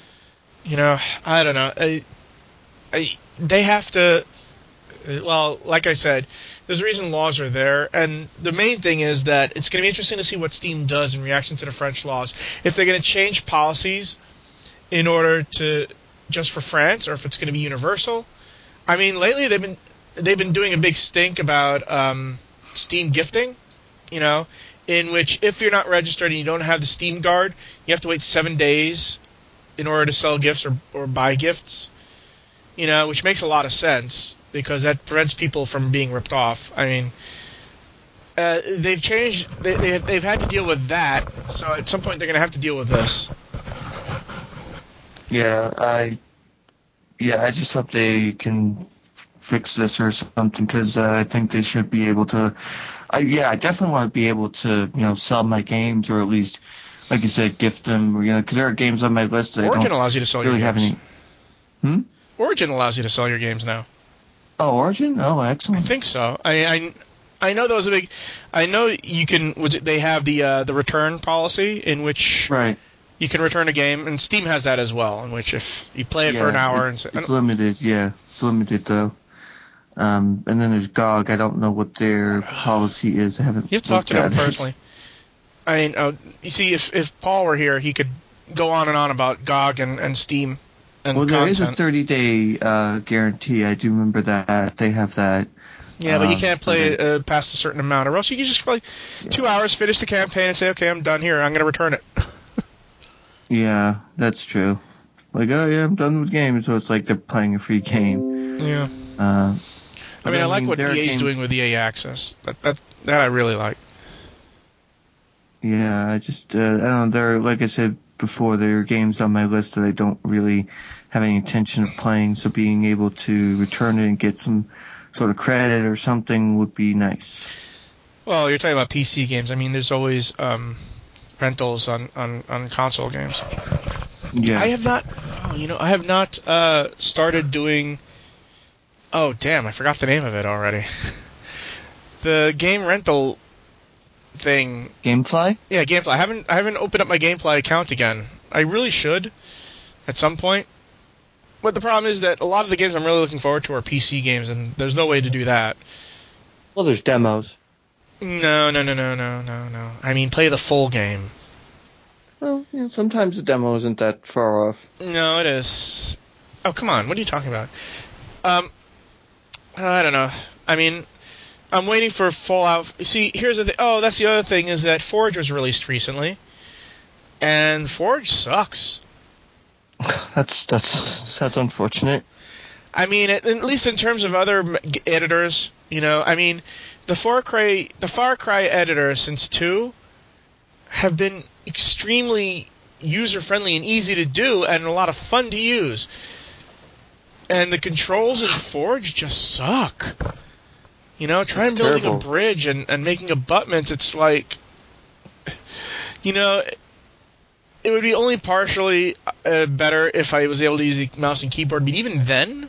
I don't know. They have to... Well, like I said, there's a reason laws are there, and the main thing is that it's going to be interesting to see what Steam does in reaction to the French laws. If they're going to change policies in order to just for France, or if it's going to be universal, I mean, lately they've been doing a big stink about Steam gifting, in which if you're not registered and you don't have the Steam Guard, you have to wait 7 days in order to sell gifts or buy gifts, which makes a lot of sense because that prevents people from being ripped off. I mean, they've changed. They've had to deal with that, so at some point they're going to have to deal with this. Yeah, I just hope they can fix this or something because I think they should be able to. I definitely want to be able to sell my games or at least, like you said, gift them. Because there are games on my list that Origin I don't allows you to sell really your have games. any. Origin allows you to sell your games now. Oh, Origin? Oh, excellent. I think so. I know that was a big. I know you can. They have the return policy in which Right. you can return a game, and Steam has that as well. In which if you play it for an hour, it's limited. Yeah, it's limited though. And then there's GOG. I don't know what their policy is. I haven't. You have to talk to them looked at it. personally. I mean, you see, if Paul were here, he could go on and on about GOG and Steam and well, there content. is a 30-day guarantee. I do remember that they have that. Yeah, but you can't play past a certain amount, or else you can just play 2 hours, finish the campaign, and say, okay, I'm done here. I'm going to return it. Yeah, that's true. Like, oh yeah, I'm done with games, so it's like they're playing a free game. Yeah. I like what EA's doing with EA Access. That I really like. Yeah, I just, I don't know, there, like I said before, there are games on my list that I don't really have any intention of playing, so being able to return it and get some sort of credit or something would be nice. Well, you're talking about PC games. I mean, there's always rentals on console games. Yeah. I have not started doing. Oh damn! I forgot the name of it already. The game rental thing. GameFly? Yeah, GameFly. I haven't opened up my GameFly account again. I really should at some point. But the problem is that a lot of the games I'm really looking forward to are PC games, and there's no way to do that. Well, there's demos. No. I mean, play the full game. Well, sometimes the demo isn't that far off. No, it is. Oh, come on. What are you talking about? I don't know. I mean, I'm waiting for Fallout. See, here's the thing. Oh, that's the other thing is that Forge was released recently, and Forge sucks. That's unfortunate. I mean, at least in terms of other editors, I mean, the Far Cry editor since 2 have been extremely user-friendly and easy to do and a lot of fun to use. And the controls in Forge just suck. Try and building a bridge and making abutments, it's like, it would be only partially better if I was able to use a mouse and keyboard, but even then,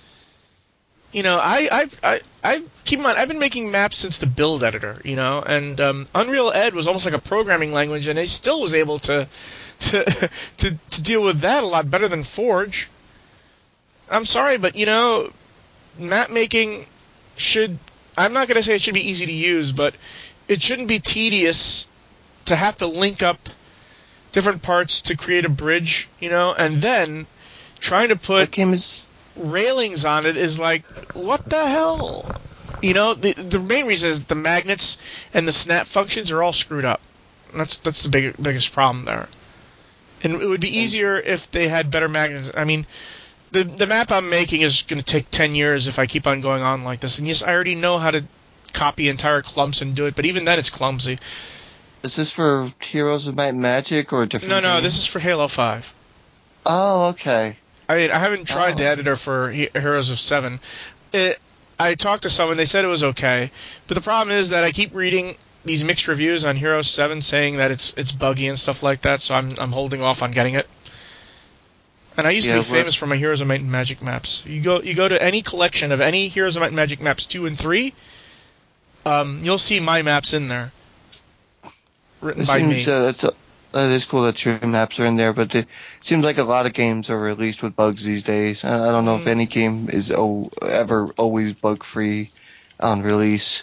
I keep in mind, I've been making maps since the build editor, and Unreal Ed was almost like a programming language, and I still was able to deal with that a lot better than Forge. I'm sorry, but map making I'm not going to say it should be easy to use, but it shouldn't be tedious to have to link up different parts to create a bridge, and then trying to put railings on it is like, what the hell? The main reason is the magnets and the snap functions are all screwed up. That's the biggest problem there. And it would be easier if they had better magnets. I mean, the map I'm making is going to take 10 years if I keep on going on like this. And yes, I already know how to copy entire clumps and do it, but even then it's clumsy. Is this for Heroes of Might and Magic or a different No, game? this is for Halo 5. Oh, okay. I haven't tried the editor for Heroes of 7. I talked to someone, they said it was okay, but the problem is that I keep reading these mixed reviews on Heroes 7 saying that it's buggy and stuff like that, so I'm holding off on getting it. And I used to be famous for my Heroes of Might and Magic maps. You go to any collection of any Heroes of Might and Magic maps 2 and 3, you'll see my maps in there. Written by me. That is cool that your maps are in there, but it seems like a lot of games are released with bugs these days. I don't know if any game is ever always bug-free on release.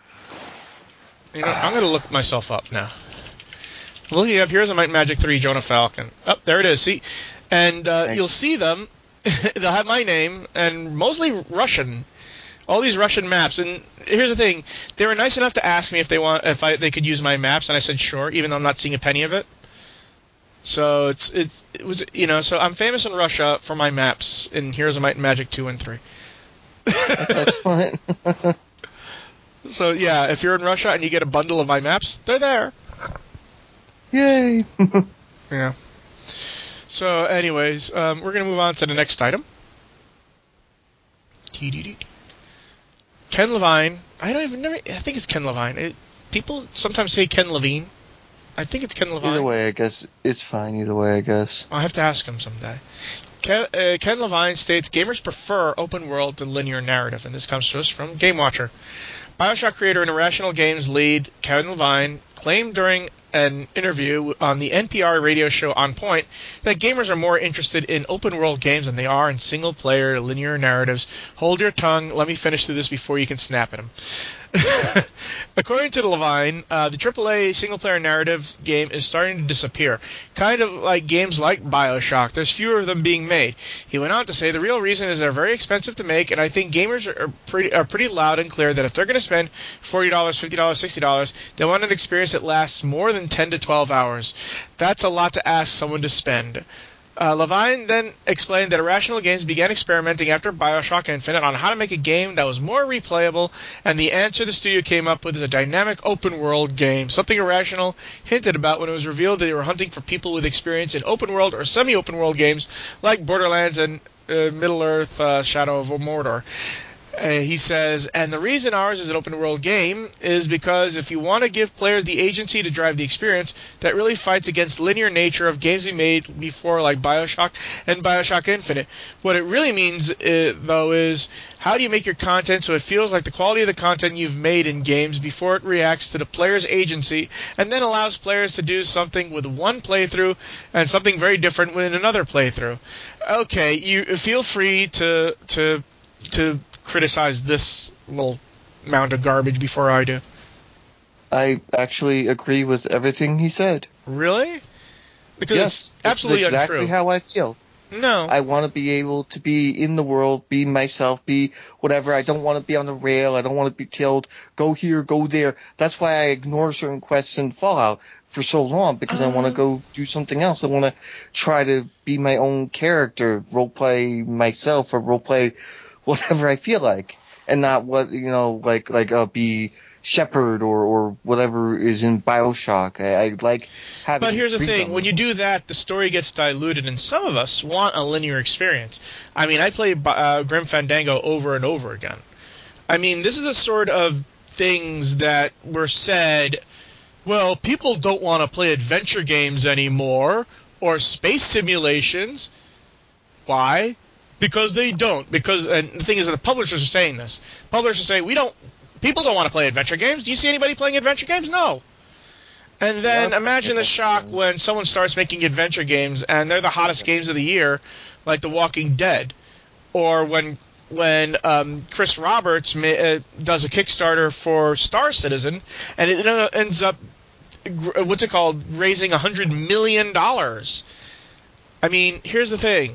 I'm going to look myself up now. Looking up Heroes of Might and Magic 3, Jonah Falcon. Oh, there it is. See? And you'll see them, they'll have my name and mostly Russian. All these Russian maps, and here's the thing: they were nice enough to ask me if they could use my maps, and I said sure, even though I'm not seeing a penny of it. So it was so I'm famous in Russia for my maps in Heroes of Might and Magic 2 and 3. Excellent. So yeah, if you're in Russia and you get a bundle of my maps, they're there. Yay! Yeah. So anyways, we're gonna move on to the next item. Ken Levine. I think it's Ken Levine. People sometimes say Ken Levine. I think it's Ken Levine. Either way, I guess it's fine. Either way, I guess. I'll have to ask him someday. Ken Levine states gamers prefer open world to linear narrative, and this comes to us from Game Watcher. BioShock creator and Irrational Games lead Ken Levine claimed during an interview on the NPR radio show On Point that gamers are more interested in open-world games than they are in single-player linear narratives. Hold your tongue. Let me finish through this before you can snap at him. According to Levine, the AAA single-player narrative game is starting to disappear, kind of like games like BioShock. There's fewer of them being made. He went on to say the real reason is they're very expensive to make, and I think gamers are pretty loud and clear that if they're going to spend $40, $50, $60, they want an experience that lasts more than 10 to 12 hours. That's a lot to ask someone to spend. Levine then explained that Irrational Games began experimenting after BioShock Infinite on how to make a game that was more replayable, and the answer the studio came up with is a dynamic open-world game, something Irrational hinted about when it was revealed that they were hunting for people with experience in open-world or semi-open-world games like Borderlands and Middle-earth Shadow of Mordor. He says, and the reason ours is an open-world game is because if you want to give players the agency to drive the experience, that really fights against linear nature of games we made before like BioShock and BioShock Infinite. What it really means, though, is how do you make your content so it feels like the quality of the content you've made in games before it reacts to the player's agency and then allows players to do something with one playthrough and something very different with another playthrough. Okay, you feel free to criticize this little mound of garbage before I do. I actually agree with everything he said. Really? Because yes, it's absolutely this is exactly untrue. how I feel. No. I want to be able to be in the world, be myself, be whatever. I don't want to be on the rail. I don't want to be told, go here, go there. That's why I ignore certain quests in Fallout for so long, because I want to go do something else. I want to try to be my own character, roleplay myself, or roleplay whatever I feel like, and not what, be Shepard or whatever is in BioShock. I like having But here's the freedom. thing. When you do that, the story gets diluted, and some of us want a linear experience. I mean, I play Grim Fandango over and over again. I mean, this is the sort of things that were said, well, people don't want to play adventure games anymore, or space simulations. Why? Because they don't. And the thing is that the publishers are saying this. Publishers say, people don't want to play adventure games. Do you see anybody playing adventure games? No. And then imagine the shock when someone starts making adventure games and they're the hottest games of the year, like The Walking Dead. Or when Chris Roberts does a Kickstarter for Star Citizen and it ends up, raising $100 million. I mean, here's the thing.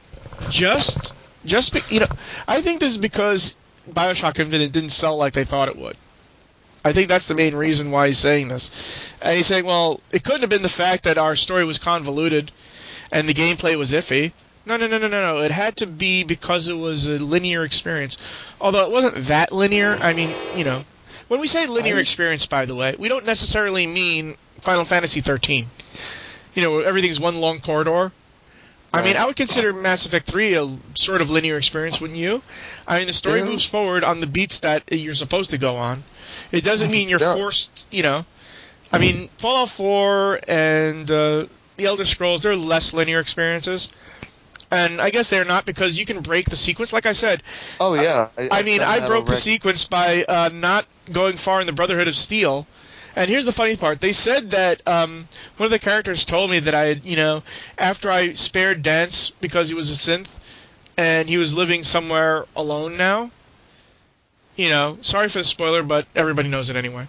I think this is because BioShock Infinite didn't sell like they thought it would. I think that's the main reason why he's saying this. And he's saying, well, it couldn't have been the fact that our story was convoluted and the gameplay was iffy. No. It had to be because it was a linear experience. Although it wasn't that linear. I mean, when we say linear experience, by the way, we don't necessarily mean Final Fantasy 13. Everything's one long corridor. I mean, I would consider Mass Effect 3 a sort of linear experience, wouldn't you? I mean, the story moves forward on the beats that you're supposed to go on. It doesn't mean you're forced, I mean, Fallout 4 and The Elder Scrolls, they're less linear experiences. And I guess they're not because you can break the sequence, like I said. Oh, yeah. I broke the sequence by not going far in the Brotherhood of Steel. And here's the funny part. They said that one of the characters told me that I had, after I spared Dance because he was a synth and he was living somewhere alone now. Sorry for the spoiler, but everybody knows it anyway.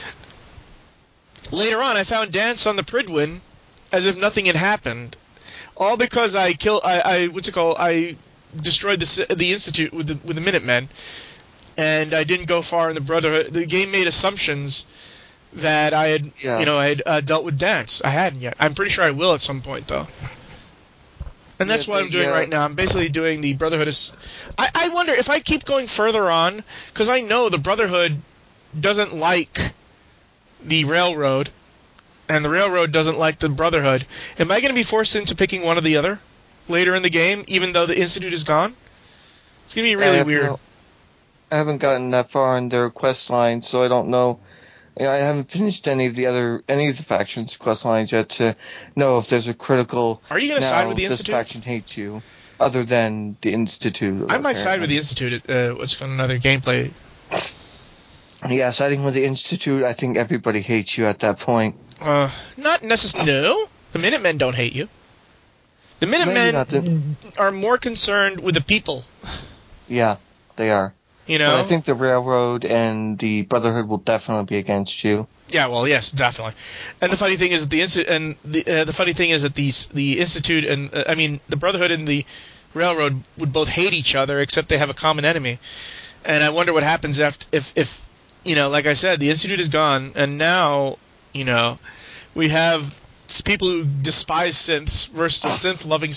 Later on, I found Dance on the Prydwen as if nothing had happened. All because I destroyed the Institute with the Minutemen, and I didn't go far in the Brotherhood. The game made assumptions that I had dealt with Dance. I hadn't yet. I'm pretty sure I will at some point, though. And that's what I'm doing right now. I'm basically doing the Brotherhood. I wonder if I keep going further on, because I know the Brotherhood doesn't like the Railroad, and the Railroad doesn't like the Brotherhood. Am I going to be forced into picking one or the other later in the game, even though the Institute is gone? It's going to be really weird. I haven't gotten that far in their quest line, so I don't know. I haven't finished any of the factions' quest lines yet to know if there's a critical. Are you going to side with the Institute? This faction hates you, other than the Institute. I might side with the Institute. What's going another gameplay? Yeah, siding with the Institute. I think everybody hates you at that point. Not necessarily. No, the Minutemen don't hate you. The Minutemen are more concerned with the people. Yeah, they are. You know? But I think the Railroad and the Brotherhood will definitely be against you. Yeah, well, yes, definitely. And the funny thing is that the Institute and the Brotherhood and the Railroad would both hate each other, except they have a common enemy. And I wonder what happens if like I said, the Institute is gone, and now we have people who despise synths versus synth-loving.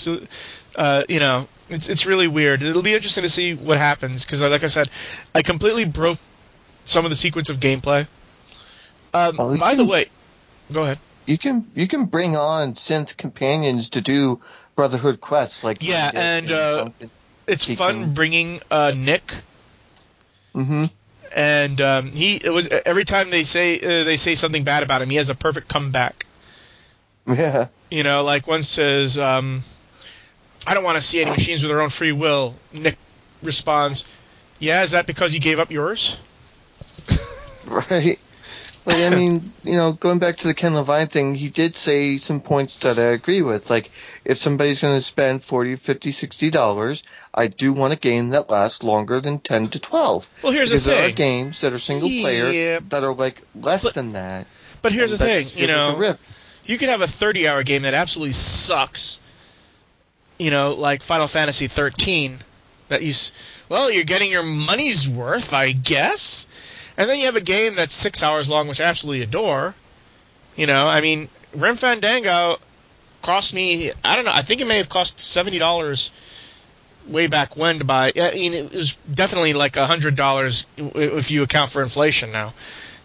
It's really weird. It'll be interesting to see what happens, because, like I said, I completely broke some of the sequence of gameplay. By the way, go ahead. You can bring on synth companions to do Brotherhood quests, like it's fun bringing Nick. Mm-hmm. And every time they say something bad about him, he has a perfect comeback. Yeah. Like one says, I don't want to see any machines with their own free will. Nick responds, yeah, is that because you gave up yours? Right. Like, I mean, going back to the Ken Levine thing, he did say some points that I agree with. Like, if somebody's going to spend $40, $50, $60, I do want a game that lasts longer than 10 to 12. Well, here's the thing. Because there are games that are single player that are, like, less than that. But here's the thing, like you could have a 30-hour game that absolutely sucks, like Final Fantasy 13, that you're getting your money's worth, I guess. And then you have a game that's 6 hours long, which I absolutely adore. Grim Fandango cost me, I don't know, I think it may have cost $70 way back when to buy. It was definitely like $100 if you account for inflation now.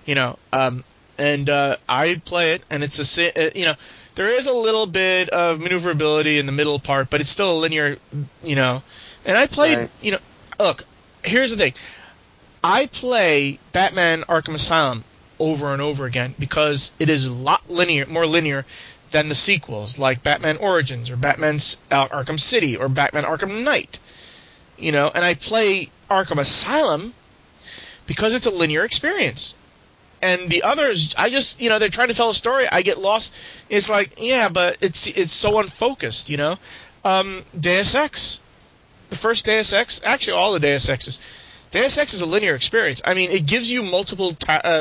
I play it, and it's there is a little bit of maneuverability in the middle part, but it's still a linear, and I played, right. Look, here's the thing. I play Batman Arkham Asylum over and over again because it is a lot more linear than the sequels, like Batman Origins or Batman Arkham City or Batman Arkham Knight. And I play Arkham Asylum because it's a linear experience. And the others, I just, they're trying to tell a story. I get lost. It's like, yeah, but it's so unfocused, Deus Ex. The first Deus Ex, actually all the Deus Exes. Deus Ex is a linear experience. It gives you multiple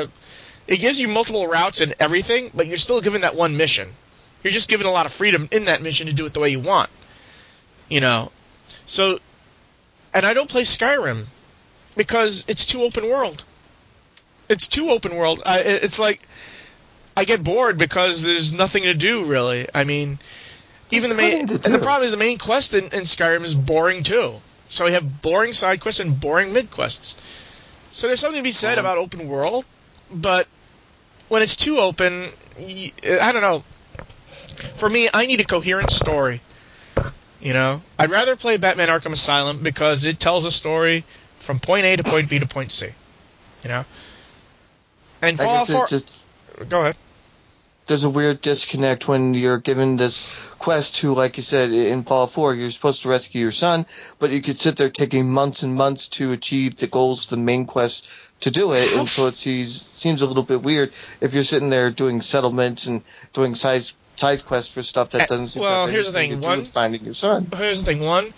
routes and everything, but you're still given that one mission. You're just given a lot of freedom in that mission to do it the way you want. So, and I don't play Skyrim because it's too open world. It's too open world. It's like I get bored because there's nothing to do, really. Even the problem is the main quest in Skyrim is boring too. So we have boring side quests and boring mid quests. So there's something to be said about open world, but when it's too open, I don't know. For me, I need a coherent story. I'd rather play Batman Arkham Asylum because it tells a story from point A to point B to point C. And Fallout 4. Go ahead. There's a weird disconnect when you're given this quest to, like you said, in Fallout 4, you're supposed to rescue your son, but you could sit there taking months and months to achieve the goals of the main quest to do it, and so it seems a little bit weird if you're sitting there doing settlements and doing side quests for stuff that doesn't seem to have anything to do with finding your son. Here's the thing. One,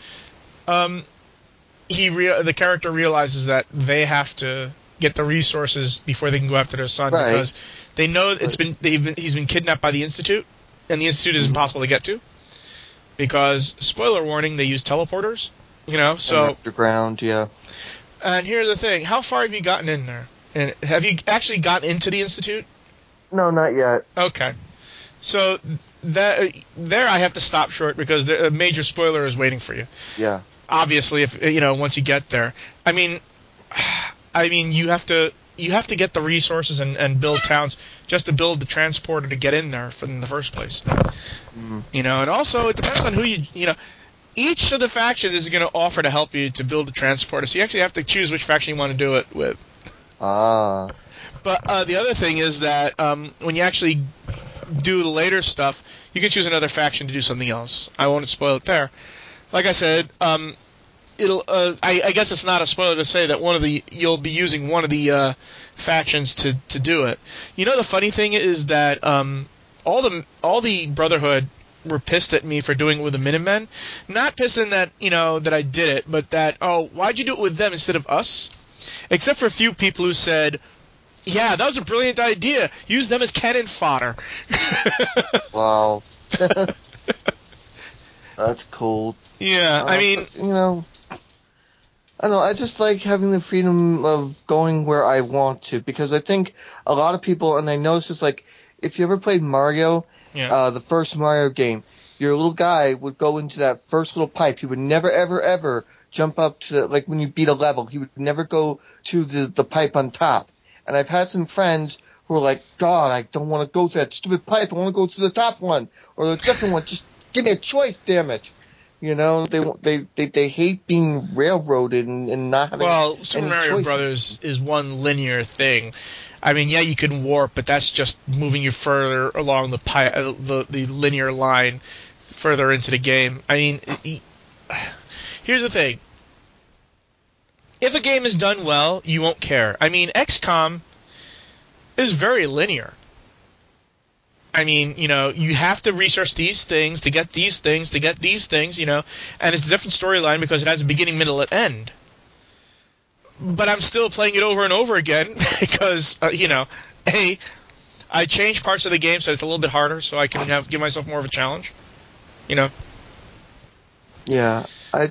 the character realizes that they have to get the resources before they can go after their son, because they know he's been kidnapped by the Institute, and the Institute is impossible to get to because, spoiler warning, they use teleporters. So... Underground, yeah. And here's the thing. How far have you gotten in there? And have you actually gotten into the Institute? No, not yet. Okay. So there I have to stop short because a major spoiler is waiting for you. Yeah. Obviously, if once you get there. I mean you have to get the resources and build towns just to build the transporter to get in there in the first place. Mm. And also it depends on who each of the factions is going to offer to help you to build the transporter, so you actually have to choose which faction you want to do it with. Ah. But the other thing is that when you actually do the later stuff, you can choose another faction to do something else. I won't spoil it there. Like I said, it'll. I guess it's not a spoiler to say that you'll be using one of the factions to do it. The funny thing is that all the Brotherhood were pissed at me for doing it with the Minutemen. Not pissed in that that I did it, but that why'd you do it with them instead of us? Except for a few people who said, yeah, that was a brilliant idea. Use them as cannon fodder. Wow. That's cool. Yeah, I mean... I don't know, I just like having the freedom of going where I want to, because I think a lot of people, and I notice this, like, if you ever played Mario, the first Mario game, your little guy would go into that first little pipe. He would never, ever, ever jump up to, like, when you beat a level, he would never go to the pipe on top. And I've had some friends who are like, God, I don't want to go to that stupid pipe. I want to go to the top one or the different one. Just give me a choice, damn it. They hate being railroaded and not having Super any Mario choices. Brothers is one linear thing. I mean, yeah, you can warp, but that's just moving you further along the linear line further into the game. I mean, here's the thing. If a game is done well, you won't care. I mean, XCOM is very linear. I mean, you have to research these things to get these things to get these things, and it's a different storyline because it has a beginning, middle, and end. But I'm still playing it over and over again because, I change parts of the game so it's a little bit harder so I can give myself more of a challenge, Yeah. You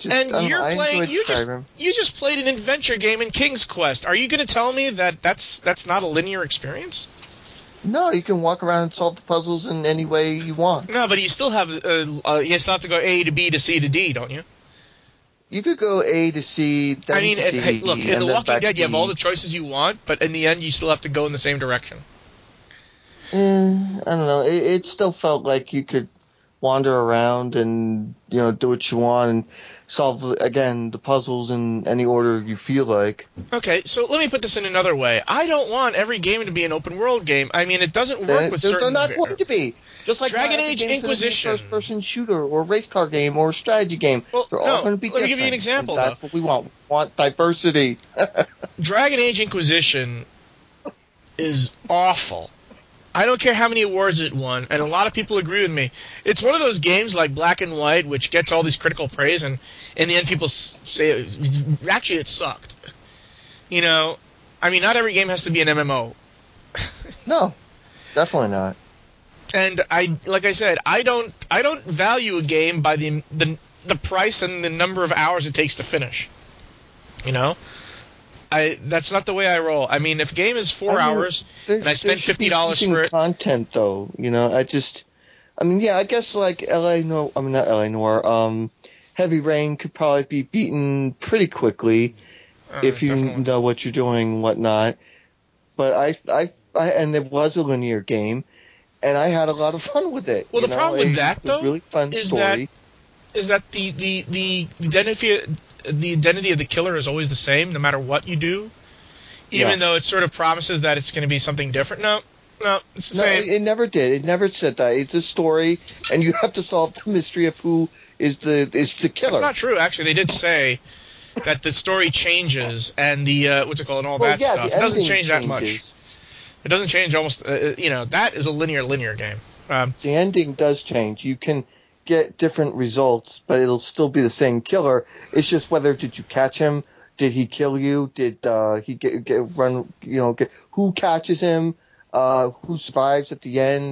just played an adventure game in King's Quest. Are you going to tell me that that's not a linear experience? No, you can walk around and solve the puzzles in any way you want. No, but you still have to go A to B to C to D, don't you? You could go A to C, then to D. Hey, look, in The Walking Dead, you have all the D. choices you want, but in the end, you still have to go in the same direction. I don't know. It still felt like you could wander around and do what you want and solve again the puzzles in any order you feel like. Okay, so let me put this in another way. I don't want every game to be an open world game. I mean, it doesn't work with certain. They're not going to be. Just like Dragon Age Inquisition, first person shooter or race car game or strategy game. Well, they're all going to be different. Let me give you an example. And that's what we want. We want diversity. Dragon Age Inquisition is awful. I don't care how many awards it won, and a lot of people agree with me. It's one of those games like Black and White, which gets all these critical praise, and in the end people say, actually, it sucked. I mean, not every game has to be an MMO. No, definitely not. And like I said, I don't value a game by the price and the number of hours it takes to finish. That's not the way I roll. I mean, if a game is 4 hours and I spend $50 for it, content though, I guess like not LA Noire. Heavy Rain could probably be beaten pretty quickly if you know what you're doing and whatnot. But and it was a linear game, and I had a lot of fun with it. Well, the problem with that though really fun story. Is that the identity of the killer is always the same no matter what you do, even though it sort of promises that it's going to be something different. No, it's the same. It never did. It never said that. It's a story, and you have to solve the mystery of who is the killer. That's not true. Actually, they did say that the story changes and the and all that stuff. It doesn't change that much. It doesn't change almost. That is a linear game. The ending does change. You can get different results, but it'll still be the same killer. It's just whether did you catch him? Did he kill you? Did he get run? Who catches him? Who survives at the end?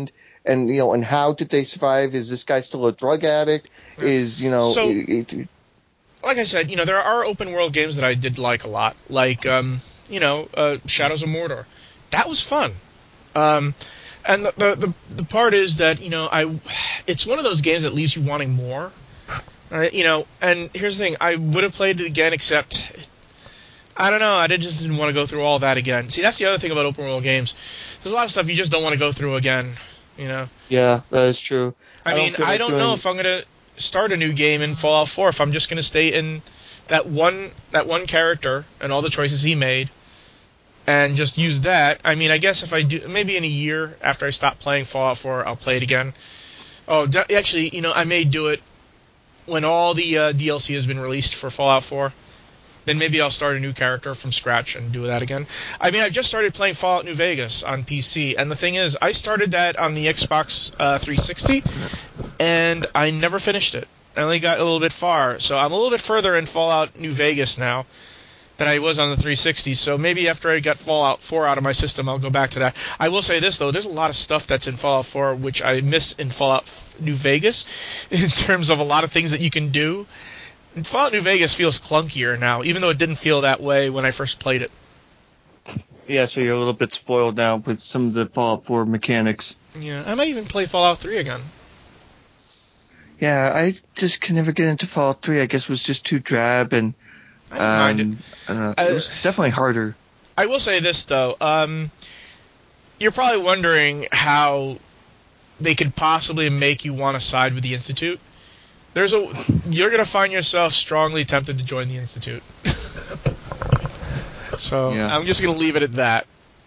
and and how did they survive? Is this guy still a drug addict? Is So, like I said, there are open world games that I did like a lot, like Shadows of Mordor. That was fun. And the part is that it's one of those games that leaves you wanting more. And here's the thing: I would have played it again, except I don't know. I just didn't want to go through all that again. See, that's the other thing about open world games. There's a lot of stuff you just don't want to go through again. Yeah, that is true. I don't know if I'm gonna start a new game in Fallout 4 if I'm just gonna stay in that one character and all the choices he made, and just use that. I mean, I guess if I do, maybe in a year after I stop playing Fallout 4, I'll play it again. Oh, actually, I may do it when all the DLC has been released for Fallout 4. Then maybe I'll start a new character from scratch and do that again. I mean, I've just started playing Fallout New Vegas on PC, and the thing is, I started that on the Xbox 360, and I never finished it. I only got a little bit far, so I'm a little bit further in Fallout New Vegas now than I was on the 360, so maybe after I got Fallout 4 out of my system, I'll go back to that. I will say this, though, there's a lot of stuff that's in Fallout 4 which I miss in Fallout New Vegas, in terms of a lot of things that you can do. Fallout New Vegas feels clunkier now, even though it didn't feel that way when I first played it. Yeah, so you're a little bit spoiled now with some of the Fallout 4 mechanics. Yeah, I might even play Fallout 3 again. Yeah, I just can never get into Fallout 3. I guess it was just too drab, and I didn't mind it was definitely harder. I will say this, though. You're probably wondering how they could possibly make you want to side with the Institute. You're going to find yourself strongly tempted to join the Institute. So yeah. I'm just going to leave it at that.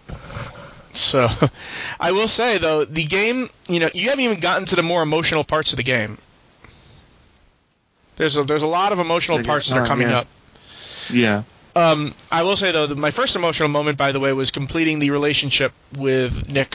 So I will say, though, the game, you haven't even gotten to the more emotional parts of the game. There's a lot of emotional parts that are coming up. Yeah. I will say, though, that my first emotional moment, by the way, was completing the relationship with Nick.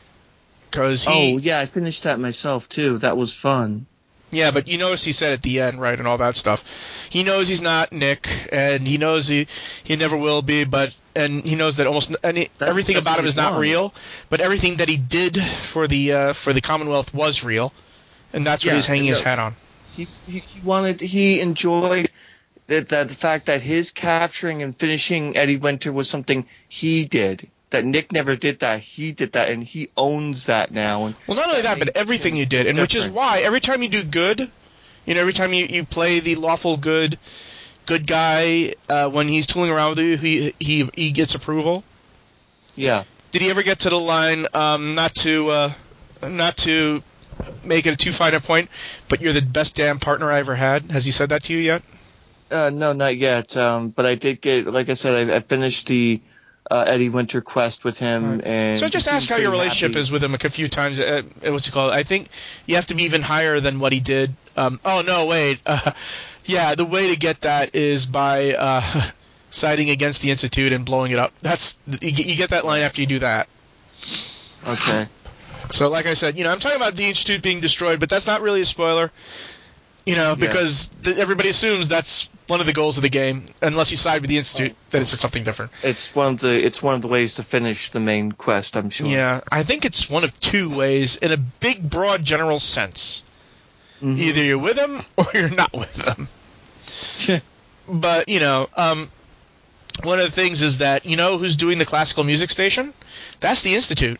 Oh, yeah, I finished that myself, too. That was fun. Yeah, but you notice he said at the end, right, and all that stuff. He knows he's not Nick, and he knows he never will be, and he knows that everything about him is not real, but everything that he did for the Commonwealth was real, and that's what he's hanging his hat on. He enjoyed the fact that his capturing and finishing Eddie Winter was something he did. That Nick never did that. He did that, and he owns that now. Well, not only that, but everything you did, and which is why every time you do good, every time you play the lawful good guy, when he's tooling around with you, he gets approval. Yeah. Did he ever get to the line, not to make it a too fine a point, but you're the best damn partner I ever had? Has he said that to you yet? No, not yet. But I did get, like I said, I finished the Eddie Winter quest with him. Right. And so just ask how your relationship is with him a few times. What's it called? I think you have to be even higher than what he did. Oh, no, wait. Yeah, the way to get that is by siding against the Institute and blowing it up. You get that line after you do that. Okay. So, like I said, I'm talking about the Institute being destroyed, but that's not really a spoiler. Because everybody assumes that's one of the goals of the game, unless you side with the Institute, that it's something different. It's one of the ways to finish the main quest, I'm sure. Yeah, I think it's one of two ways in a big, broad, general sense. Mm-hmm. Either you're with them or you're not with them. But one of the things is that who's doing the classical music station? That's the Institute.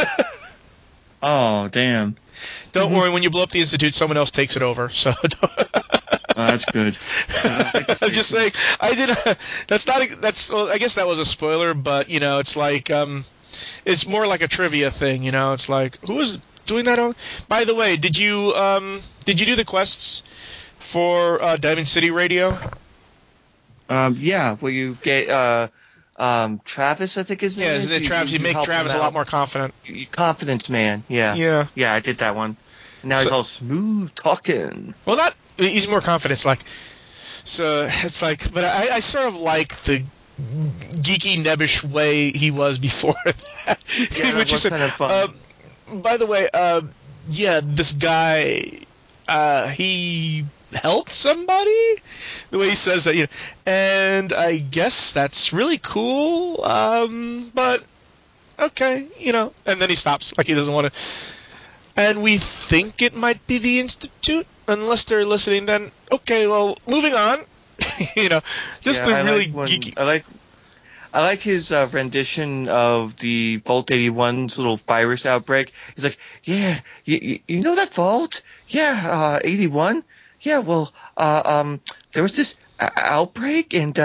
Oh, damn. Don't worry, when you blow up the Institute, someone else takes it over. So that's good. I'm just saying, I guess that was a spoiler, but it's like it's more like a trivia thing. It's like, who was doing that? By the way, did you do the quests for Diamond City Radio? Yeah, where you get Travis, I think his name is. Yeah, Travis. You make Travis a lot more confident. Confidence man, yeah. Yeah, I did that one. Now he's all smooth talking. Well, he's more confident. It's like, but I sort of like the geeky, nebbish way he was before that. Yeah, that was kind of fun. By the way, this guy, he helped somebody? The way he says that, and I guess that's really cool, but okay, and then he stops, like he doesn't want to. and we think it might be the Institute, unless they're listening. Then okay, well, moving on. Just the really geeky. I like his rendition of the Vault 81's little virus outbreak. He's like, yeah, you know that Vault? Yeah, 81? Yeah, well, there was this outbreak, and,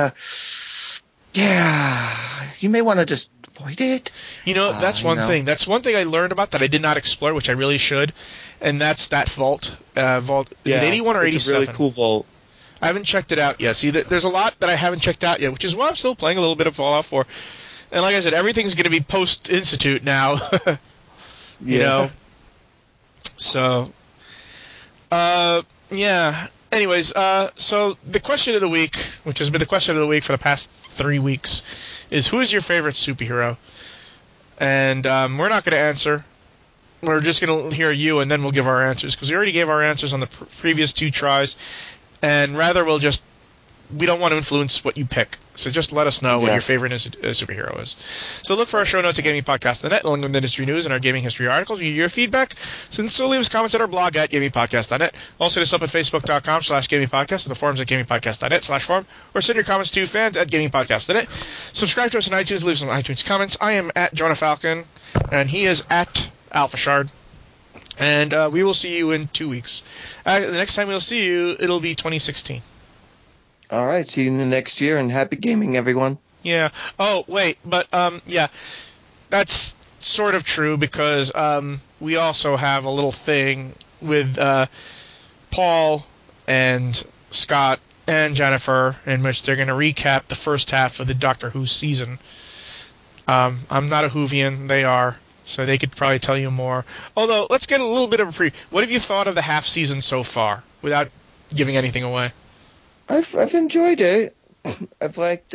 yeah, you may want to just avoid it. That's one thing. That's one thing I learned about that I did not explore, which I really should, and that's that Vault. Vault, is it 81 or 87? It's a really cool Vault. I haven't checked it out yet. See, there's a lot that I haven't checked out yet, which is why I'm still playing a little bit of Fallout 4. And like I said, everything's going to be post-Institute now. So, yeah. Anyways, so the question of the week, which has been the question of the week for the past 3 weeks, is who is your favorite superhero? And we're not going to answer. We're just going to hear you, and then we'll give our answers, because we already gave our answers on the previous 2 tries. And rather, we don't want to influence what you pick. So just let us know what your favorite superhero is. So look for our show notes at GamingPodcast.net, along with industry news and our gaming history articles. We need your feedback. So leave us comments at our blog at GamingPodcast.net. Also, hit us up at Facebook.com/GamingPodcast and the forums at GamingPodcast.net/forum, or send your comments to fans at GamingPodcast.net. Subscribe to us on iTunes. Leave some iTunes comments. I am at Jonah Falcon, and he is at AlphaShard. And we will see you in 2 weeks. The next time we'll see you, it'll be 2016. All right. See you in the next year, and happy gaming, everyone. Yeah. Oh, wait. But, yeah. That's sort of true, because we also have a little thing with Paul and Scott and Jennifer, in which they're going to recap the first half of the Doctor Who season. I'm not a Whovian. They are. So they could probably tell you more. Although, let's get a little bit of a preview. What have you thought of the half season so far, without giving anything away? I've enjoyed it. I liked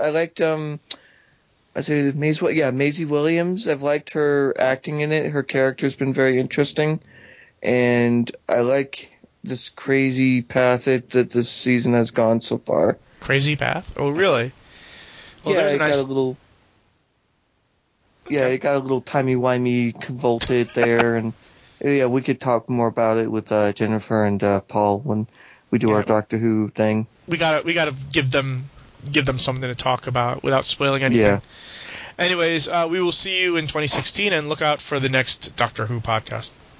Maisie Williams. I've liked her acting in it. Her character's been very interesting, and I like this crazy path that this season has gone so far. Crazy path? Oh, really? Well, yeah, there's it got a little. Okay. Yeah, it got a little timey-wimey convoluted there, and yeah, we could talk more about it with Jennifer and Paul when we do our Doctor Who thing. We gotta give them something to talk about without spoiling anything. Yeah. Anyways, we will see you in 2016, and look out for the next Doctor Who podcast.